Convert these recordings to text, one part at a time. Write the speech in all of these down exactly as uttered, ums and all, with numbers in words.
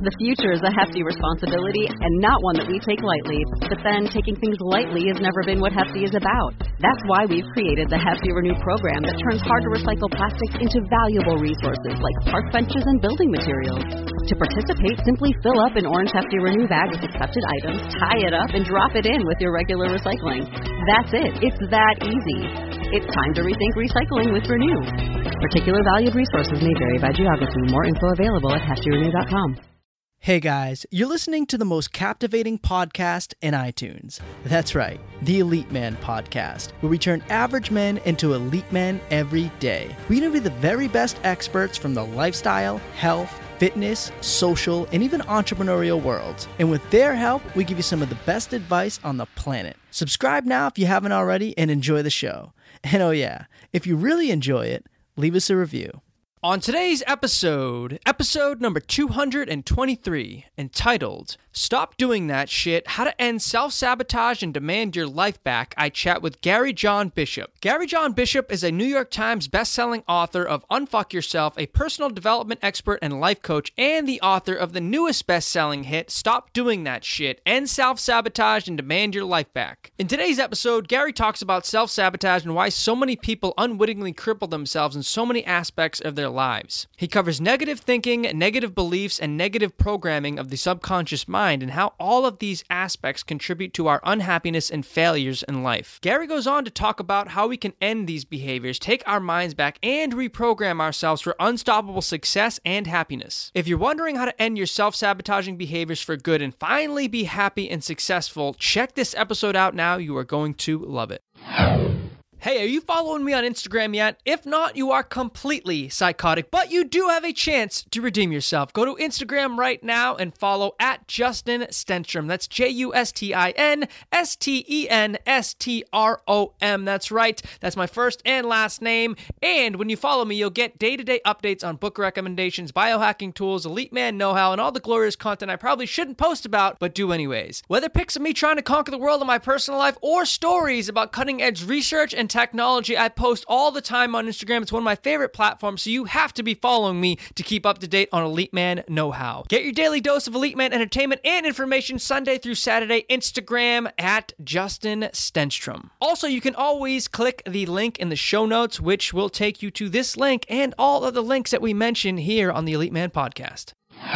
The future is a hefty responsibility and not one that we take lightly. But then, taking things lightly has never been what Hefty is about. That's why we've created the Hefty Renew program that turns hard-to-recycle plastics into valuable resources like park benches and building materials. To participate, simply fill up an orange Hefty Renew bag with accepted items, tie it up, and drop it in with your regular recycling. That's it. It's that easy. It's time to rethink recycling with Renew. Particular valued resources may vary by geography. More info available at hefty renew dot com. Hey guys, you're listening to the most captivating podcast in iTunes. That's right, the Elite Man Podcast, where we turn average men into elite men every day. We interview the very best experts from the lifestyle, health, fitness, social, and even entrepreneurial worlds. And with their help, we give you some of the best advice on the planet. Subscribe now if you haven't already and enjoy the show. And oh yeah, if you really enjoy it, leave us a review. On today's episode, episode number two hundred twenty-three, entitled, Stop Doing That Shit, How to End Self-Sabotage and Demand Your Life Back, I chat with Gary John Bishop. Gary John Bishop is a New York Times bestselling author of Unfuck Yourself, a personal development expert and life coach, and the author of the newest bestselling hit, Stop Doing That Shit, End Self-Sabotage and Demand Your Life Back. In today's episode, Gary talks about self-sabotage and why so many people unwittingly cripple themselves in so many aspects of their lives. He covers negative thinking, negative beliefs, and negative programming of the subconscious mind and how all of these aspects contribute to our unhappiness and failures in life. Gary goes on to talk about how we can end these behaviors, take our minds back, and reprogram ourselves for unstoppable success and happiness. If you're wondering how to end your self-sabotaging behaviors for good and finally be happy and successful, check this episode out now. You are going to love it. Hey, are you following me on Instagram yet? If not, you are completely psychotic, but you do have a chance to redeem yourself. Go to Instagram right now and follow at Justin Stenstrom. That's J U S T I N S T E N S T R O M. That's right. That's my first and last name. And when you follow me, you'll get day-to-day updates on book recommendations, biohacking tools, elite man know-how, and all the glorious content I probably shouldn't post about, but do anyways. Whether pics of me trying to conquer the world in my personal life or stories about cutting-edge research and technology, I post all the time on Instagram. It's one of my favorite platforms, so you have to be following me to keep up to date on Elite Man know-how. Get your daily dose of Elite Man entertainment and information Sunday through Saturday, Instagram at Justin Stenstrom. Also, you can always click the link in the show notes, which will take you to this link and all of the links that we mention here on the Elite Man Podcast.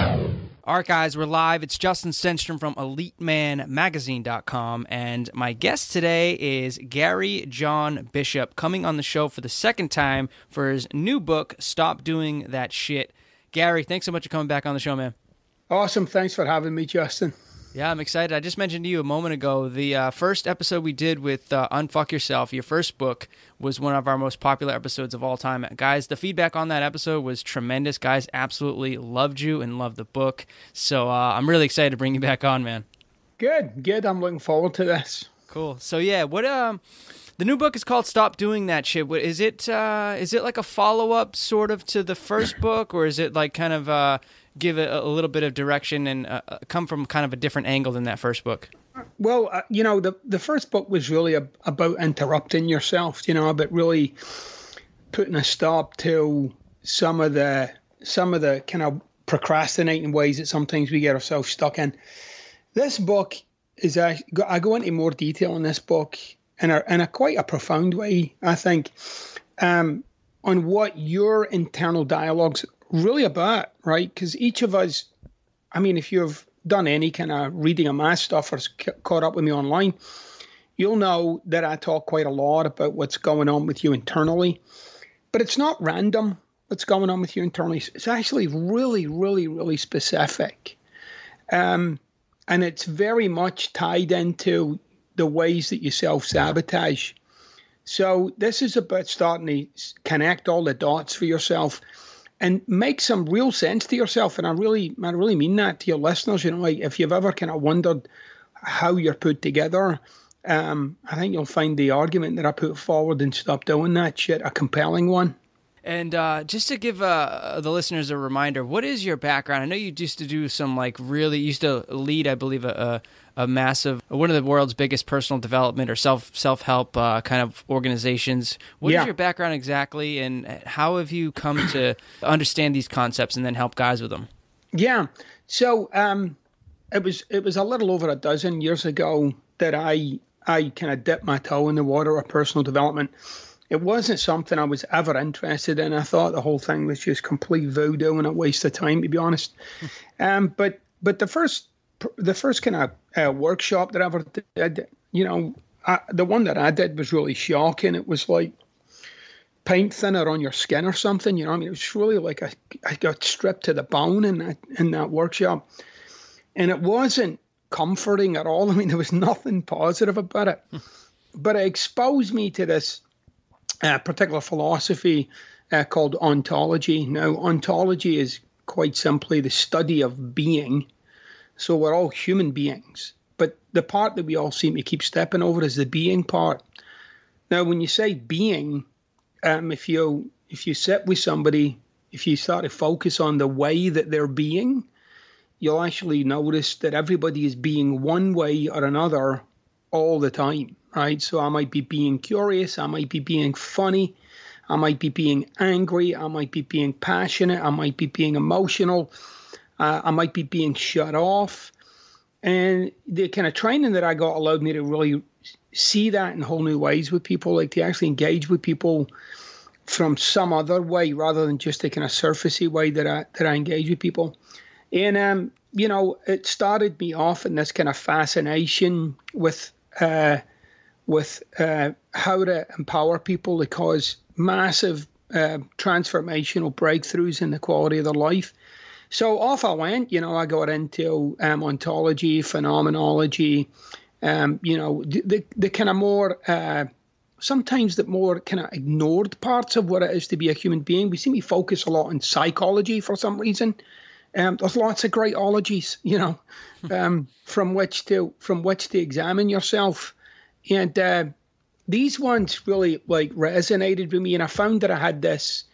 All right, guys, we're live. It's Justin Stenstrom from elite man magazine dot com, and my guest today is Gary John Bishop, coming on the show for the second time for his new book, Stop Doing That Shit. Gary, thanks so much for coming back on the show, man. Awesome. Thanks for having me, Justin. Yeah, I'm excited. I just mentioned to you a moment ago, the uh, first episode we did with uh, Unfuck Yourself, your first book, was one of our most popular episodes of all time. Guys, the feedback on that episode was tremendous. Guys absolutely loved you and loved the book. So uh, I'm really excited to bring you back on, man. Good, good. I'm looking forward to this. Cool. So yeah, what um, the new book is called Stop Doing That Shit. What, is it? Uh, is it like a follow-up sort of to the first book, or is it like kind of uh, give it a, a little bit of direction and uh, come from kind of a different angle than that first book? Well, uh, you know, the the first book was really a, about interrupting yourself, you know, about really putting a stop to some of the some of the kind of procrastinating ways that sometimes we get ourselves stuck in. This book is, I, I go into more detail in this book in a, in a quite a profound way, I think, um, on what your internal dialogue's really about, right? Because each of us, I mean, if you've done any kind of reading of my stuff or c- caught up with me online, you'll know that I talk quite a lot about what's going on with you internally. But it's not random what's going on with you internally. It's actually really, really, really specific. Um, and it's very much tied into the ways that you self-sabotage. So this is about starting to connect all the dots for yourself and make some real sense to yourself. And I really, I really mean that to your listeners. You know, like if you've ever kind of wondered how you're put together, um, I think you'll find the argument that I put forward in Stop Doing That Shit a compelling one. And uh, just to give uh, the listeners a reminder, what is your background? I know you used to do some like really, you used to lead, I believe, a, a, a massive, one of the world's biggest personal development or self, self-help uh, kind of organizations. What yeah. is your background exactly, and how have you come to understand these concepts and then help guys with them? Yeah. So um, it was it was a little over a dozen years ago that I I kind of dipped my toe in the water of personal development. It wasn't something I was ever interested in. I thought the whole thing was just complete voodoo and a waste of time, to be honest. um, but but the first the first kind of uh, workshop that I ever did, you know, I, the one that I did was really shocking. It was like paint thinner on your skin or something, you know. I mean, it was really like I, I got stripped to the bone in that in that workshop, and it wasn't comforting at all. I mean, there was nothing positive about it, but it exposed me to this uh, particular philosophy uh, called ontology. Now, ontology is quite simply the study of being. So we're all human beings, but the part that we all seem to keep stepping over is the being part. Now, when you say being, um, if you if you sit with somebody, if you start to focus on the way that they're being, you'll actually notice that everybody is being one way or another all the time, right? So I might be being curious, I might be being funny, I might be being angry, I might be being passionate, I might be being emotional. Uh, I might be being shut off. And the kind of training that I got allowed me to really see that in whole new ways with people, like to actually engage with people from some other way rather than just the kind of surfacey way that I that I engage with people. And, um, you know, it started me off in this kind of fascination with, uh, with uh, how to empower people to cause massive uh, transformational breakthroughs in the quality of their life. So off I went, you know, I got into um, ontology, phenomenology, um, you know, the, the, the kind of more, uh, sometimes the more kind of ignored parts of what it is to be a human being. We seem to focus a lot on psychology for some reason. Um, there's lots of great ologies, you know, um, from which to from which to examine yourself. And uh, these ones really like resonated with me. And I found that I had this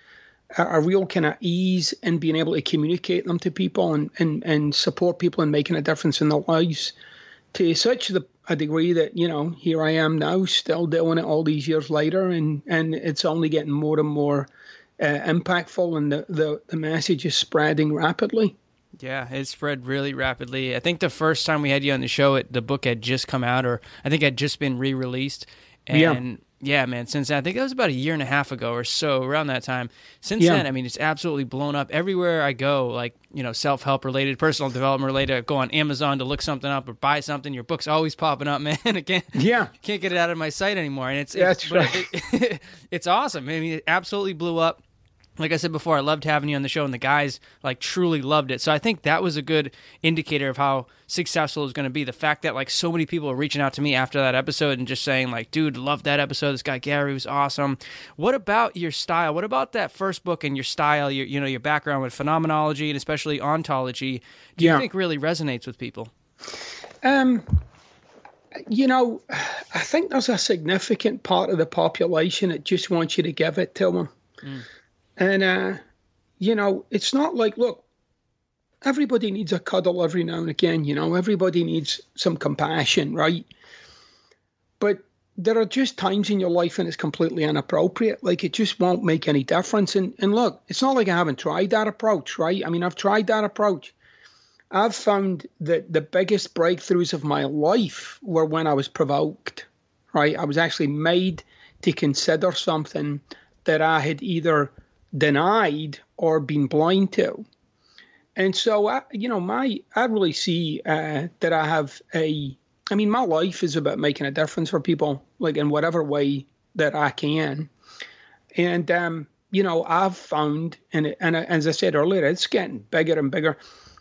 a real kind of ease in being able to communicate them to people and, and, and support people in making a difference in their lives to such the, a degree that, you know, here I am now still doing it all these years later, and, and it's only getting more and more uh, impactful, and the, the, the message is spreading rapidly. Yeah, it spread really rapidly. I think the first time we had you on the show, it, the book had just come out, or I think had just been re-released. And yeah. Yeah, man, since then, I think that was about a year and a half ago or so, around that time. Since yeah. then, I mean, it's absolutely blown up. Everywhere I go, like, you know, self-help related, personal development related, I go on Amazon to look something up or buy something. Your book's always popping up, man. Again, yeah. Can't get it out of my sight anymore. And it's, That's it's, right. it, it's awesome. I mean, it absolutely blew up. Like I said before, I loved having you on the show, and the guys like truly loved it. So I think that was a good indicator of how successful it's going to be. The fact that like so many people are reaching out to me after that episode and just saying like, dude, love that episode. This guy Gary was awesome. What about your style? What about that first book and your style, your, you know, your background with phenomenology and especially ontology, do you yeah. think really resonates with people? Um, you know, I think there's a significant part of the population that just wants you to give it to them. Mm. And, uh, you know, it's not like, look, everybody needs a cuddle every now and again, you know, everybody needs some compassion, right? But there are just times in your life when it's completely inappropriate. Like, it just won't make any difference. And, and look, it's not like I haven't tried that approach, right? I mean, I've tried that approach. I've found that the biggest breakthroughs of my life were when I was provoked, right? I was actually made to consider something that I had either denied or been blind to. And so, I, you know, my I really see uh, that I have a, I mean, my life is about making a difference for people, like in whatever way that I can. And, um, you know, I've found, and, and as I said earlier, it's getting bigger and bigger.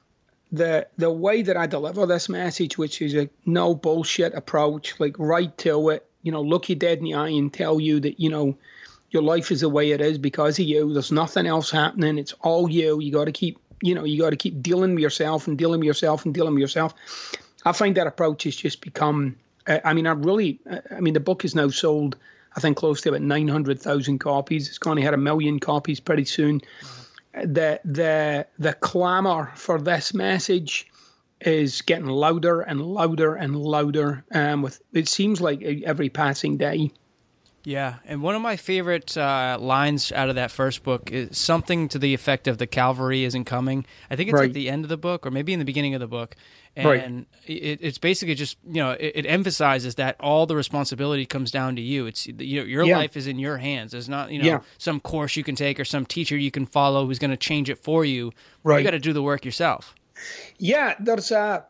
The the way that I deliver this message, which is a no bullshit approach, like right to it, you know, look you dead in the eye and tell you that, you know, your life is the way it is because of you. There's nothing else happening. It's all you. You got to keep, you know, you got to keep dealing with yourself and dealing with yourself and dealing with yourself. I find that approach has just become, uh, I mean, I really, uh, I mean, the book is now sold, I think, close to about nine hundred thousand copies. It's going to hit a million copies pretty soon. Mm-hmm. The, the, the clamor for this message is getting louder and louder and louder. Um, with it seems like every passing day. Yeah, and one of my favorite uh, lines out of that first book is something to the effect of "the cavalry isn't coming." I think it's Right. at the end of the book, or maybe in the beginning of the book, and Right. it, it's basically just you know it, it emphasizes that all the responsibility comes down to you. It's you know, your Yeah. life is in your hands. There's not you know Yeah. some course you can take or some teacher you can follow who's going to change it for you. Right. You got to do the work yourself. Yeah, there's a.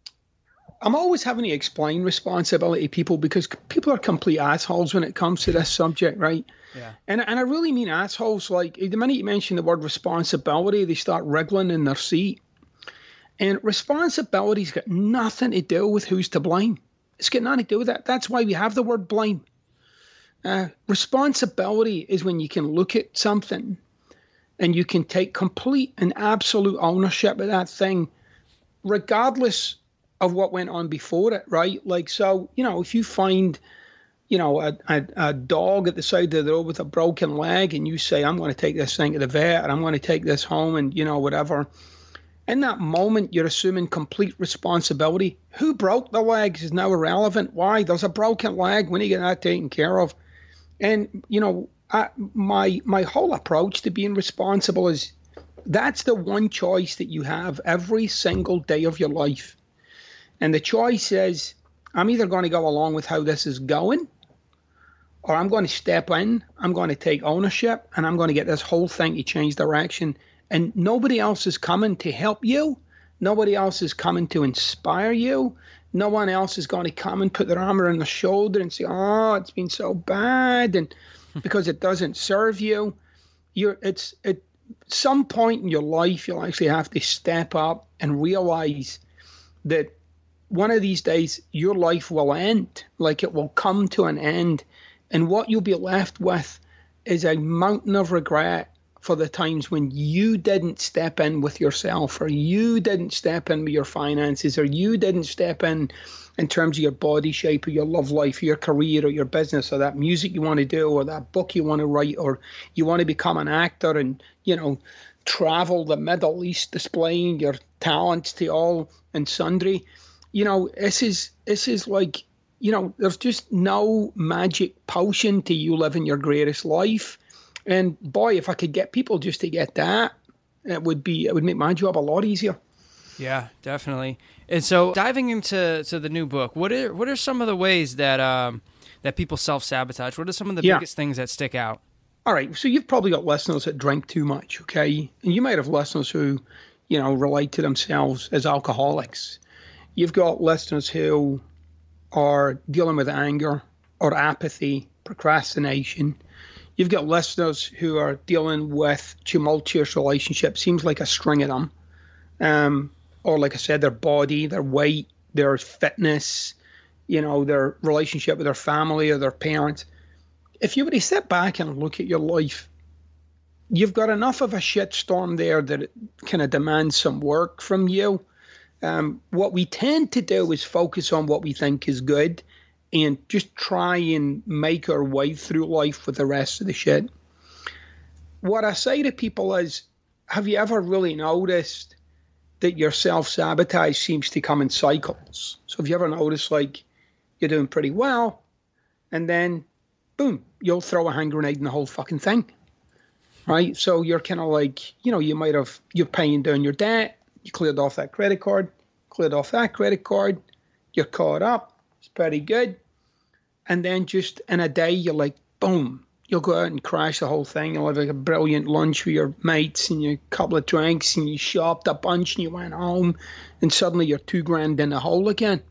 I'm always having to explain responsibility to people because people are complete assholes when it comes to this subject, right? Yeah. And and I really mean assholes. Like the minute you mention the word responsibility, they start wriggling in their seat. And responsibility's got nothing to do with who's to blame. It's got nothing to do with that. That's why we have the word blame. Uh, responsibility is when you can look at something and you can take complete and absolute ownership of that thing, regardless of what went on before it, right? Like, so, you know, if you find, you know, a, a, a dog at the side of the road with a broken leg and you say, I'm going to take this thing to the vet and I'm going to take this home and, you know, whatever. In that moment, you're assuming complete responsibility. Who broke the legs is now irrelevant. Why? There's a broken leg. When you get that taken care of. And, you know, I, my my whole approach to being responsible is that's the one choice that you have every single day of your life. And the choice is, I'm either going to go along with how this is going, or I'm going to step in, I'm going to take ownership, and I'm going to get this whole thing to change direction. And nobody else is coming to help you. Nobody else is coming to inspire you. No one else is going to come and put their arm around the shoulder and say, oh, it's been so bad, and because it doesn't serve you. You're, it's at some point in your life, you'll actually have to step up and realize that one of these days your life will end, like it will come to an end. And what you'll be left with is a mountain of regret for the times when you didn't step in with yourself, or you didn't step in with your finances, or you didn't step in in terms of your body shape, or your love life, or your career, or your business, or that music you want to do, or that book you want to write, or you want to become an actor and, you know, travel the Middle East displaying your talents to all and sundry. You know, this is this is like, you know, there's just no magic potion to you living your greatest life. And boy, if I could get people just to get that, it would be it would make my job a lot easier. Yeah, definitely. And so, diving into to the new book, what are what are some of the ways that um, that people self-sabotage? What are some of the Yeah. biggest things that stick out? All right, so you've probably got listeners that drink too much, okay? And you might have listeners who, you know, relate to themselves as alcoholics. You've got listeners who are dealing with anger or apathy, procrastination. You've got listeners who are dealing with tumultuous relationships, seems like a string of them. Um, or like I said, their body, their weight, their fitness, you know, their relationship with their family or their parents. If you were to sit back and look at your life, you've got enough of a shitstorm there that it kind of demands some work from you. Um, what we tend to do is focus on what we think is good and just try and make our way through life with the rest of the shit. What I say to people is, have you ever really noticed that your self-sabotage seems to come in cycles? So have you ever noticed, like, you're doing pretty well, and then, boom, you'll throw a hand grenade in the whole fucking thing, right? So you're kind of like, you know, you might have, you're paying down your debt, you cleared off that credit card, cleared off that credit card, you're caught up, it's pretty good. And then just in a day, you're like, boom, you'll go out and crash the whole thing. You'll have like a brilliant lunch with your mates and a couple of drinks and you shopped a bunch and you went home and suddenly you're two grand in the hole again.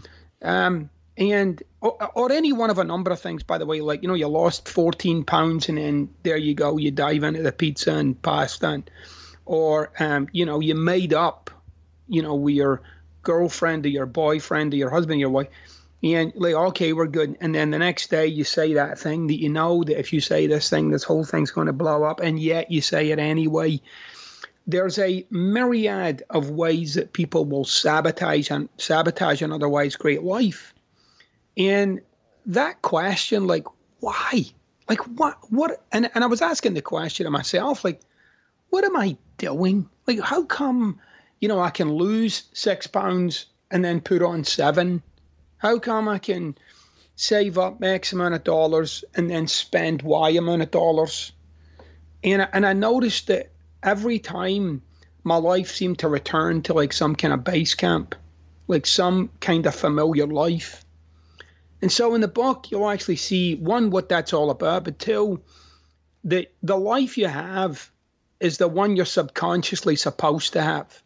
Um, and, or, or any one of a number of things, by the way, like, you know, you lost fourteen pounds and then there you go, you dive into the pizza and pasta. And, or, um, you know, you made up, you know, with your girlfriend or your boyfriend or your husband or your wife. And like, okay, we're good. And then the next day you say that thing that you know that if you say this thing, this whole thing's going to blow up, and yet you say it anyway. There's a myriad of ways that people will sabotage and sabotage an otherwise great life. And that question, like, why? Like, what? What? And, and I was asking the question to myself, like, what am I doing? Like, how come, you know, I can lose six pounds and then put on seven? How come I can, save up X amount of dollars, and then spend Y amount of dollars. And, and I noticed that every time my life seemed to return to like some kind of base camp, like some kind of familiar life. And so in the book, you'll actually see, one, what that's all about, but two, the, the life you have is the one you're subconsciously supposed to have.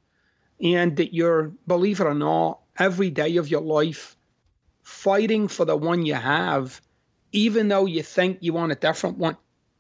And that you're, believe it or not, every day of your life fighting for the one you have, even though you think you want a different one.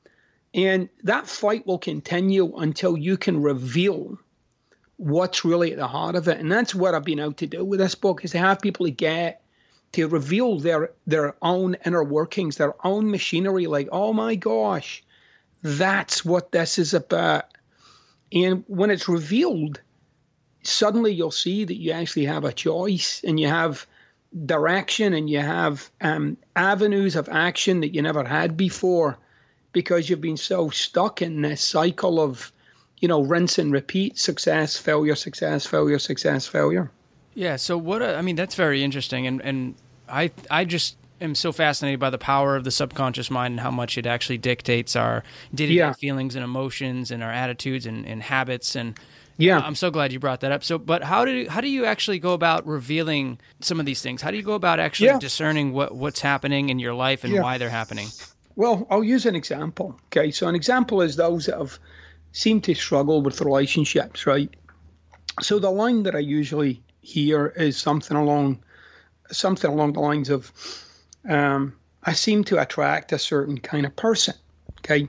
And that fight will continue until you can reveal what's really at the heart of it. And that's what I've been out to do with this book, is to have people to get to reveal their their own inner workings, their own machinery, like, oh my gosh, that's what this is about. And when it's revealed, suddenly you'll see that you actually have a choice, and you have direction, and you have um, avenues of action that you never had before, because you've been so stuck in this cycle of, you know, rinse and repeat, success, failure, success, failure, success, failure. Yeah. So what, a, I mean, that's very interesting. And, and I, I just am so fascinated by the power of the subconscious mind and how much it actually dictates our day-to-day yeah. feelings and emotions and our attitudes and, and habits. And yeah, I'm so glad you brought that up. So, but how do, how do you actually go about revealing some of these things? How do you go about actually yeah. discerning what, what's happening in your life and yeah. why they're happening? Well, I'll use an example. Okay. So an example is those that have seemed to struggle with relationships, right? So the line that I usually hear is something along, something along the lines of, um, I seem to attract a certain kind of person. Okay.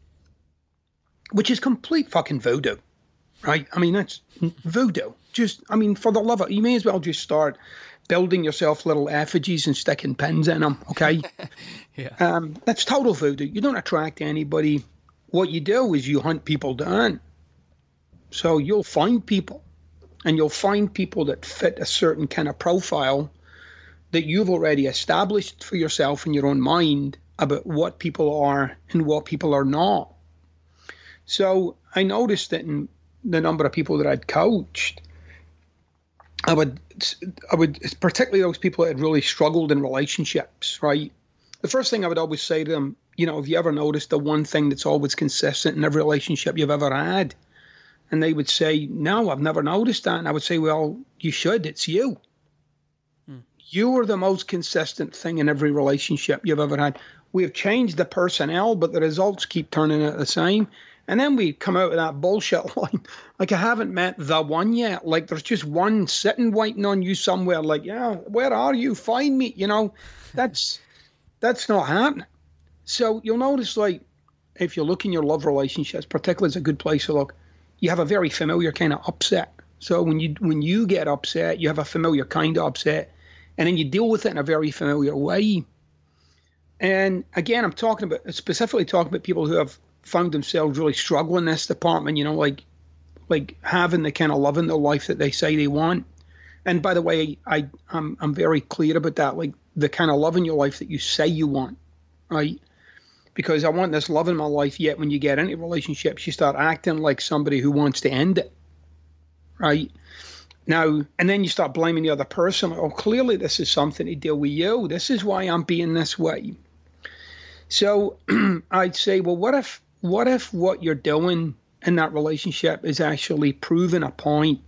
Which is complete fucking voodoo, right? I mean, that's voodoo. Just, I mean, for the love of, you may as well just start building yourself little effigies and sticking pins in them, okay? yeah. Um, that's total voodoo. You don't attract anybody. What you do is you hunt people down. So you'll find people, and you'll find people that fit a certain kind of profile that you've already established for yourself in your own mind about what people are and what people are not. So I noticed that in the number of people that I'd coached, I would, I would, particularly those people that had really struggled in relationships, right? The first thing I would always say to them, you know, have you ever noticed the one thing that's always consistent in every relationship you've ever had? And they would say, no, I've never noticed that. And I would say, well, you should. It's you. Hmm. You are the most consistent thing in every relationship you've ever had. We have changed the personnel, but the results keep turning out the same. And then we come out of that bullshit line. Like, I haven't met the one yet. Like, there's just one sitting waiting on you somewhere. Like, yeah, where are you? Find me. You know, that's that's not happening. So you'll notice, like, if you look in your love relationships, particularly is a good place to look, you have a very familiar kind of upset. So when you when you get upset, you have a familiar kind of upset. And then you deal with it in a very familiar way. And again, I'm talking about, specifically talking about people who have found themselves really struggling in this department, you know, like like having the kind of love in their life that they say they want. And by the way, I, I'm, I'm very clear about that, like the kind of love in your life that you say you want, right? Because I want this love in my life, yet when you get into relationships, you start acting like somebody who wants to end it, right? Now, and then you start blaming the other person. Oh, clearly this is something to deal with you. This is why I'm being this way. So I'd say, well, what if, what if what you're doing in that relationship is actually proving a point?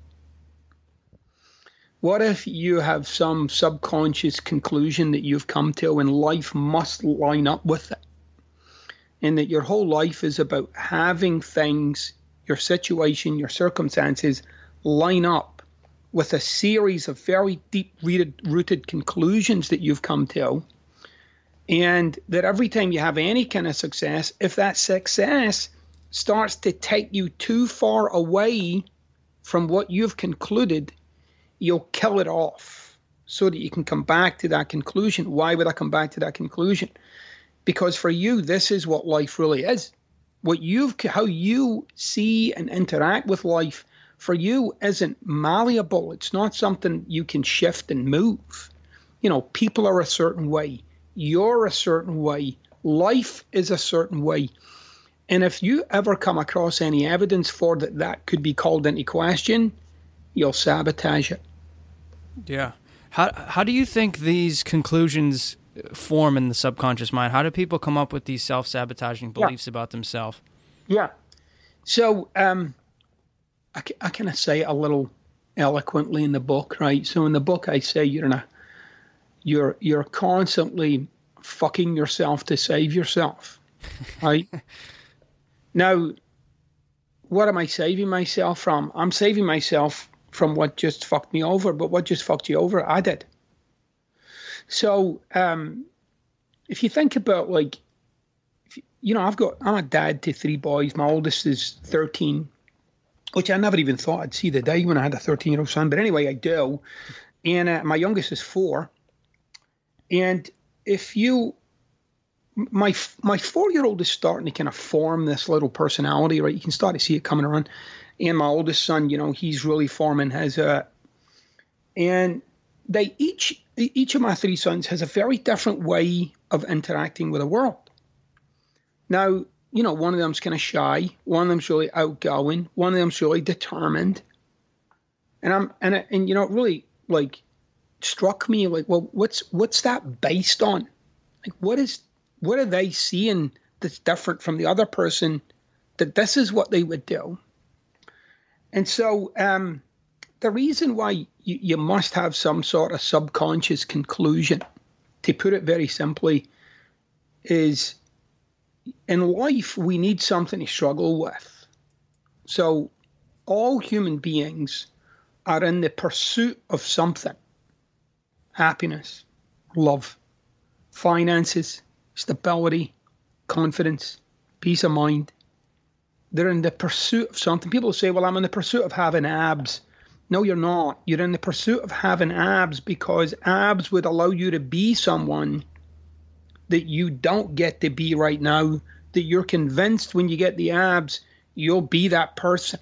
What if you have some subconscious conclusion that you've come to and life must line up with it? And that your whole life is about having things, your situation, your circumstances line up with a series of very deep-rooted rooted conclusions that you've come to. And that every time you have any kind of success, if that success starts to take you too far away from what you've concluded, you'll kill it off so that you can come back to that conclusion. Why would I come back to that conclusion? Because for you, this is what life really is. What you've, how you see and interact with life for you isn't malleable. It's not something you can shift and move. You know, people are a certain way. You're a certain way. Life is a certain way. And if you ever come across any evidence for that that could be called into question, you'll sabotage it. Yeah. How how do you think these conclusions form in the subconscious mind? How do people come up with these self-sabotaging beliefs yeah. about themselves? Yeah. So um, I, I kind of say it a little eloquently in the book, right? So in the book, I say you're in a, you're you're constantly fucking yourself to save yourself, right? Now, what am I saving myself from? I'm saving myself from what just fucked me over, but what just fucked you over? I did. So, um, if you think about like, you know, I've got, I'm a dad to three boys. My oldest is thirteen, which I never even thought I'd see the day when I had a thirteen year old son. But anyway, I do. And uh, my youngest is four. And if you, my, my four year old is starting to kind of form this little personality, right? You can start to see it coming around. And my oldest son, you know, he's really forming his, uh, and they each, each of my three sons has a very different way of interacting with the world. Now, you know, one of them's kind of shy. One of them's really outgoing. One of them's really determined. And I'm, and, and, you know, it really like struck me like, well, what's, what's that based on? Like, what is, what are they seeing that's different from the other person that this is what they would do? And so um, the reason why you, you must have some sort of subconscious conclusion, to put it very simply, is in life we need something to struggle with. So all human beings are in the pursuit of something. Happiness, love, finances, stability, confidence, peace of mind. They're in the pursuit of something. People say, well, I'm in the pursuit of having abs. No, you're not. You're in the pursuit of having abs because abs would allow you to be someone that you don't get to be right now, that you're convinced when you get the abs, you'll be that person.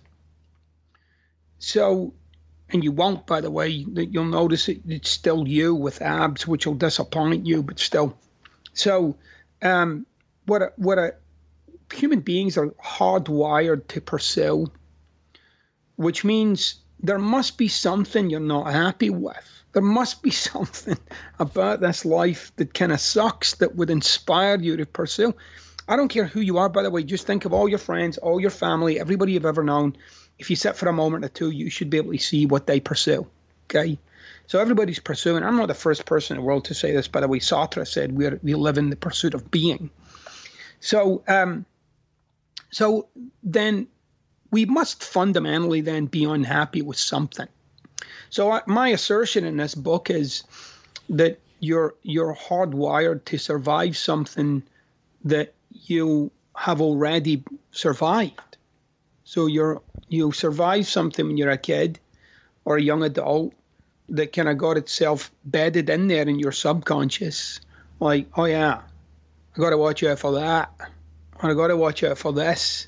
So, and you won't, by the way, you'll notice it, it's still you with abs, which will disappoint you, but still. So, um, what a, what a, human beings are hardwired to pursue, which means there must be something you're not happy with. There must be something about this life that kind of sucks that would inspire you to pursue. I don't care who you are, by the way. Just think of all your friends, all your family, everybody you've ever known. If you sit for a moment or two, you should be able to see what they pursue. Okay? So everybody's pursuing. I'm not the first person in the world to say this, by the way. Sartre said we we live in the pursuit of being. So, um, So then we must fundamentally then be unhappy with something. So I, my assertion in this book is that you're you're hardwired to survive something that you have already survived. So you're you survive something when you're a kid or a young adult that kind of got itself bedded in there in your subconscious. Like, oh yeah, I got to watch out for that. I got to watch out for this.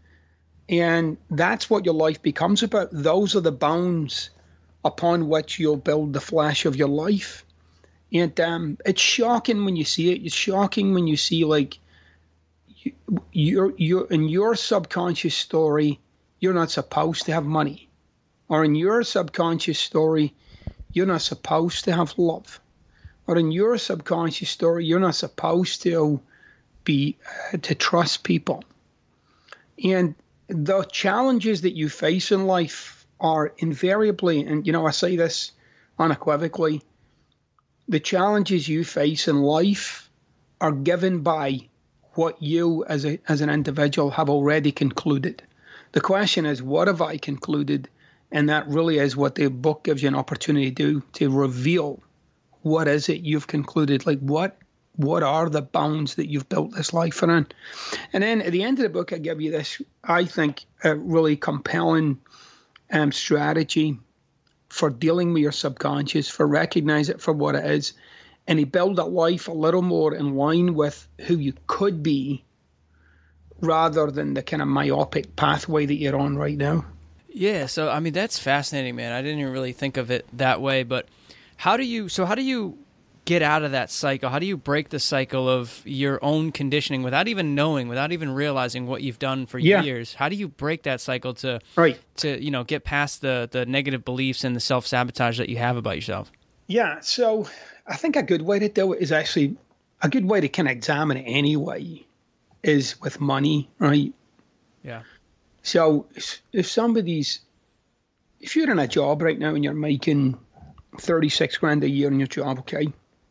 And that's what your life becomes about. Those are the bounds upon which you'll build the flesh of your life. And um, it's shocking when you see it. It's shocking when you see, like, you, you're, you're, in your subconscious story, you're not supposed to have money. Or in your subconscious story, you're not supposed to have love. Or in your subconscious story, you're not supposed to be uh, to trust people. And the challenges that you face in life are invariably, and you know, I say this unequivocally, the challenges you face in life are given by what you as a as an individual have already concluded. The question is, what have I concluded? And that really is what the book gives you an opportunity to do, to reveal what is it you've concluded. Like, what What are the bounds that you've built this life around? And then at the end of the book, I give you this, I think, a really compelling um, strategy for dealing with your subconscious, for recognize it for what it is, and you build a life a little more in line with who you could be rather than the kind of myopic pathway that you're on right now. Yeah, so, I mean, that's fascinating, man. I didn't even really think of it that way, but how do you, so how do you get out of that cycle? How do you break the cycle of your own conditioning without even knowing, without even realizing what you've done for yeah. years? How do you break that cycle to, right. to you know, get past the, the negative beliefs and the self-sabotage that you have about yourself? Yeah, so I think a good way to do it is actually a good way to kind of examine it anyway is with money, right? Yeah. So if somebody's, if you're in a job right now and you're making thirty-six grand a year in your job, okay?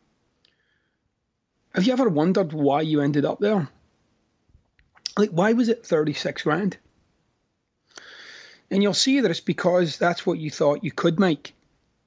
Have you ever wondered why you ended up there? Like, why was it thirty-six grand? And you'll see that it's because that's what you thought you could make.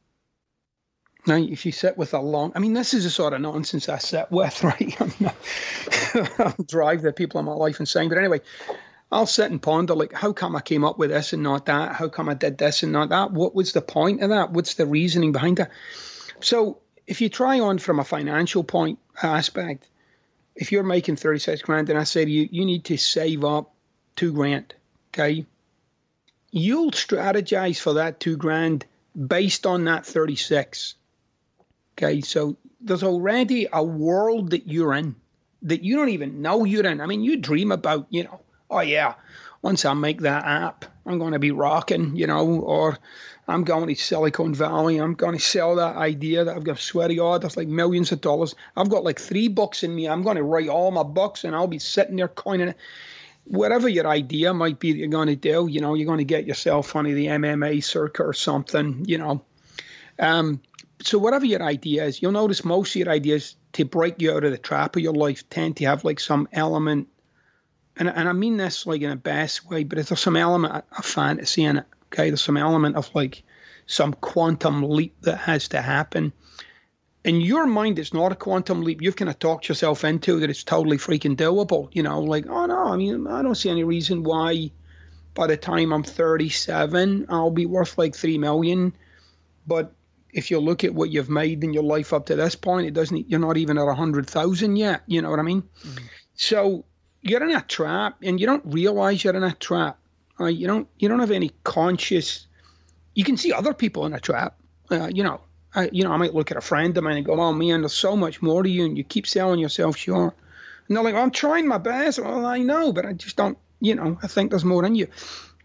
Now, if you sit with a long, I mean, this is the sort of nonsense I sit with, right? I'm not, I'll drive the people in my life insane. But anyway, I'll sit and ponder, like, how come I came up with this and not that? How come I did this and not that? What was the point of that? What's the reasoning behind it? So if you try on from a financial point aspect, if you're making thirty-six grand and I say to you, you need to save up two grand, okay? You'll strategize for that two grand based on that thirty-six. Okay, so there's already a world that you're in that you don't even know you're in. I mean, you dream about, you know, oh yeah, once I make that app, I'm going to be rocking, you know, or I'm going to Silicon Valley, I'm going to sell that idea that I've got, swear to God, there's like millions of dollars. I've got like three books in me. I'm going to write all my books and I'll be sitting there coining it. Whatever your idea might be that you're going to do, you know, you're going to get yourself onto the M M A circuit or something, you know. Um, so whatever your idea is, you'll notice most of your ideas to break you out of the trap of your life tend to have like some element, and, and I mean this like in the best way, but there's some element of fantasy in it, okay? There's some element of like some quantum leap that has to happen. In your mind, it's not a quantum leap. You've kind of talked yourself into that it's totally freaking doable. You know, like, oh, no, I mean, I don't see any reason why by the time I'm thirty-seven, I'll be worth like three million dollars. But if you look at what you've made in your life up to this point, it doesn't, you're not even at one hundred thousand yet. You know what I mean? Mm-hmm. So you're in a trap and you don't realize you're in a trap. Right? You don't, you don't have any conscious, you can see other people in a trap, uh, you know. I, you know, I might look at a friend of mine and go, oh, man, there's so much more to you, and you keep selling yourself short. And they're like, well, I'm trying my best. Well, I know, but I just don't, you know, I think there's more in you.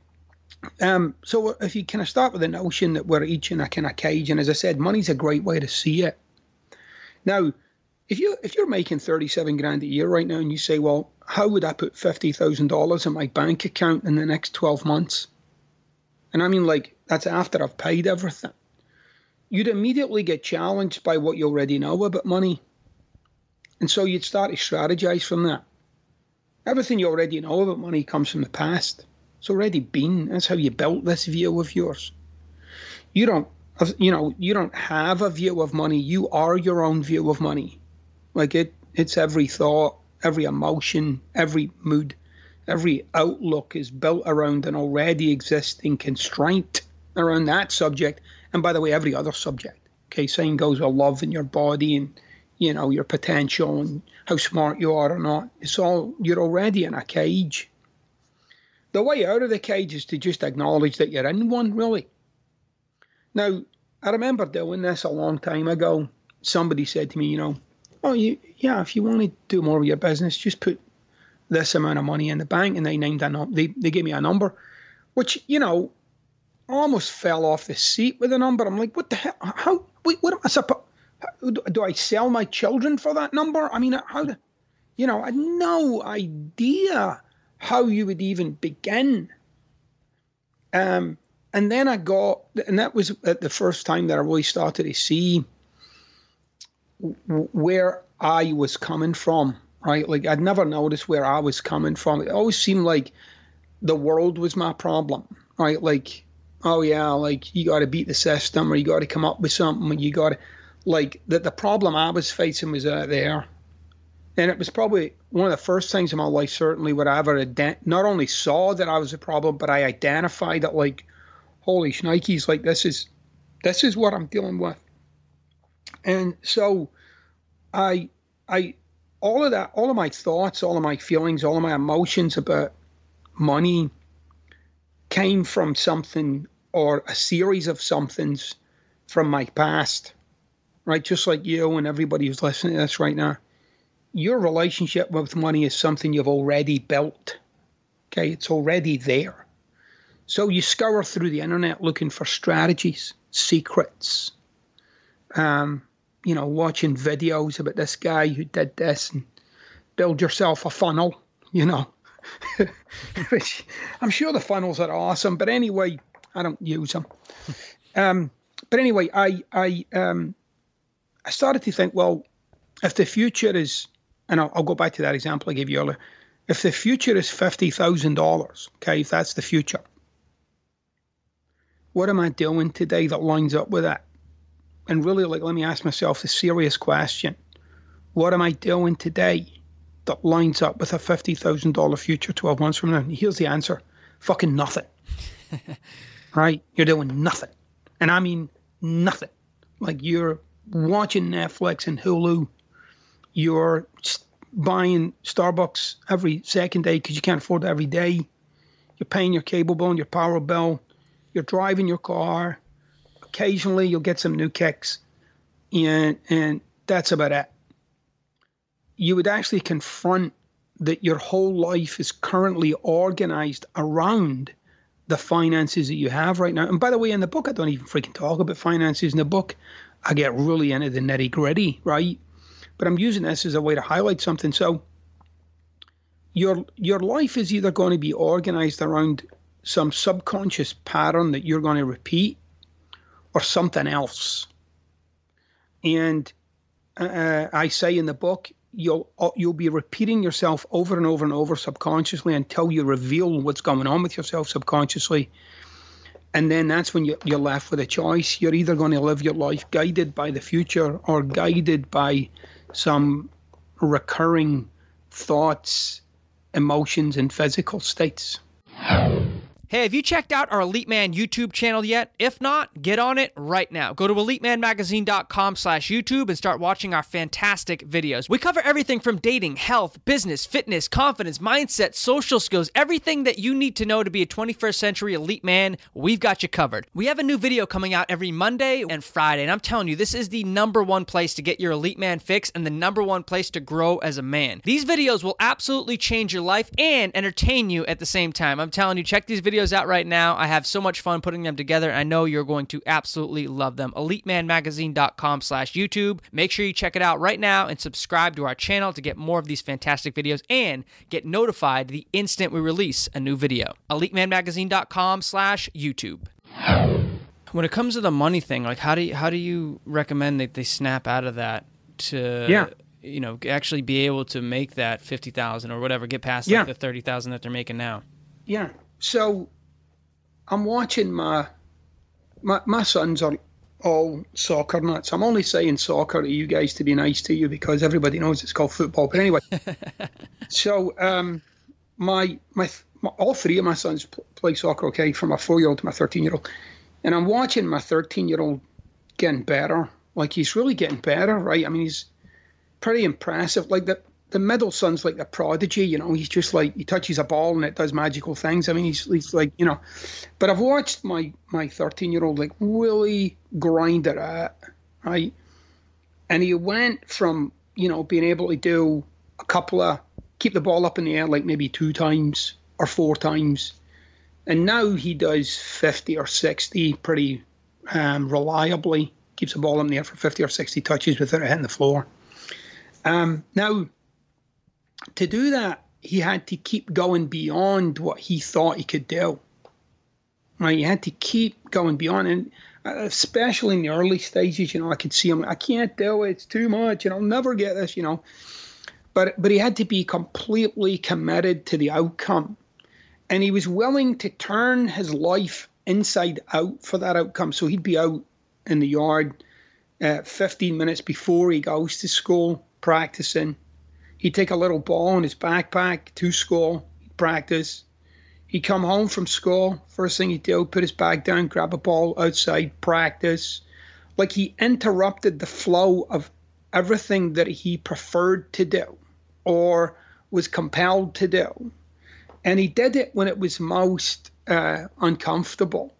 Um, so if you kind of start with the notion that we're each in a kind of cage, and as I said, money's a great way to see it. Now, if, you, if you're making thirty-seven grand a year right now, and you say, well, how would I put fifty thousand dollars in my bank account in the next twelve months? And I mean, like, that's after I've paid everything. You'd immediately get challenged by what you already know about money. And so you'd start to strategize from that. Everything you already know about money comes from the past. It's already been. That's how you built this view of yours. You don't, you know, you don't have a view of money. You are your own view of money. Like it, it's every thought, every emotion, every mood, every outlook is built around an already existing constraint around that subject. And by the way, every other subject, okay, same goes with love in your body and, you know, your potential and how smart you are or not. It's all, you're already in a cage. The way out of the cage is to just acknowledge that you're in one, really. Now, I remember doing this a long time ago. Somebody said to me, you know, oh, you, yeah, if you want to do more of your business, just put this amount of money in the bank. And they named a number. They, they gave me a number, which, you know, almost fell off the seat with a number. I'm like, what the hell? How? Wait, what am I supposed? Do I sell my children for that number? I mean, how? Do, you know, I had no idea how you would even begin. Um, and then I got, and that was at the first time that I really started to see where I was coming from. Right? Like I'd never noticed where I was coming from. It always seemed like the world was my problem. Right? Like, oh yeah, like you got to beat the system, or you got to come up with something, or you got to, like that. The problem I was facing was out there, and it was probably one of the first things in my life, certainly, where I ever ident- not only saw that I was a problem, but I identified it. Like, holy shnikes, like this is, this is what I'm dealing with. And so, I, I, all of that, all of my thoughts, all of my feelings, all of my emotions about money came from something or a series of somethings from my past, right? Just like you and everybody who's listening to this right now. Your relationship with money is something you've already built, okay? It's already there. So you scour through the internet looking for strategies, secrets, um, you know, watching videos about this guy who did this and build yourself a funnel, you know. Which I'm sure the funnels are awesome, but anyway, I don't use them. Um, but anyway, I I um, I started to think, well, if the future is, and I'll, I'll go back to that example I gave you earlier, if the future is fifty thousand dollars, okay, if that's the future, what am I doing today that lines up with that? And really, like, let me ask myself the serious question. What am I doing today that lines up with a fifty thousand dollars future twelve months from now? And here's the answer. Fucking nothing. Right? You're doing nothing. And I mean nothing. Like, you're watching Netflix and Hulu. You're buying Starbucks every second day because you can't afford it every day. You're paying your cable bill and your power bill. You're driving your car. Occasionally, you'll get some new kicks. And, and that's about it. You would actually confront that your whole life is currently organized around the finances that you have right now. And by the way, in the book, I don't even freaking talk about finances. In the book, I get really into the nitty gritty, right? But I'm using this as a way to highlight something. So your your life is either going to be organized around some subconscious pattern that you're going to repeat or something else. And uh, I say in the book, you'll you'll be repeating yourself over and over and over subconsciously until you reveal what's going on with yourself subconsciously. And then that's when you, you're left with a choice. You're either going to live your life guided by the future or guided by some recurring thoughts, emotions, and physical states. Hey, have you checked out our Elite Man YouTube channel yet? If not, get on it right now. Go to elite man magazine dot com slash YouTube and start watching our fantastic videos. We cover everything from dating, health, business, fitness, confidence, mindset, social skills, everything that you need to know to be a twenty-first century elite man. We've got you covered. We have a new video coming out every Monday and Friday, and I'm telling you, this is the number one place to get your Elite Man fix and the number one place to grow as a man. These videos will absolutely change your life and entertain you at the same time. I'm telling you, check these videos out right now. I have so much fun putting them together. I know you're going to absolutely love them. elite man magazine dot com slash YouTube. Make sure you check it out right now and subscribe to our channel to get more of these fantastic videos and get notified the instant we release a new video. elite man magazine dot com slash YouTube. When it comes to the money thing, like how do you, how do you recommend that they snap out of that to yeah. you know, actually be able to make that fifty thousand or whatever, get past yeah. like the thirty thousand that they're making now? Yeah. So I'm watching my, my my sons are all soccer nuts. I'm only saying soccer to you guys to be nice to you because everybody knows it's called football. But anyway, so um, my, my my all three of my sons play soccer. Okay, from my four-year-old to my thirteen-year-old, and I'm watching my thirteen-year-old getting better. Like, he's really getting better, right? I mean, he's pretty impressive. Like the. The middle son's like a prodigy, you know. He's just like, he touches a ball and it does magical things. I mean, he's, he's like, you know. But I've watched my my thirteen-year-old like really grind it out, right? And he went from, you know, being able to do a couple of, keep the ball up in the air like maybe two times or four times. And now he does fifty or sixty pretty um, reliably. Keeps the ball in the air for fifty or sixty touches without it hitting the floor. Um, now, to do that, he had to keep going beyond what he thought he could do. Right? He had to keep going beyond, and especially in the early stages, you know, I could see him, I can't do it, it's too much, and I'll never get this, you know. But but he had to be completely committed to the outcome. And he was willing to turn his life inside out for that outcome. So he'd be out in the yard uh, fifteen minutes before he goes to school practicing. He'd take a little ball in his backpack to school, he'd practice. He'd come home from school, first thing he'd do, put his bag down, grab a ball outside, practice. Like, he interrupted the flow of everything that he preferred to do or was compelled to do. And he did it when it was most uh, uncomfortable.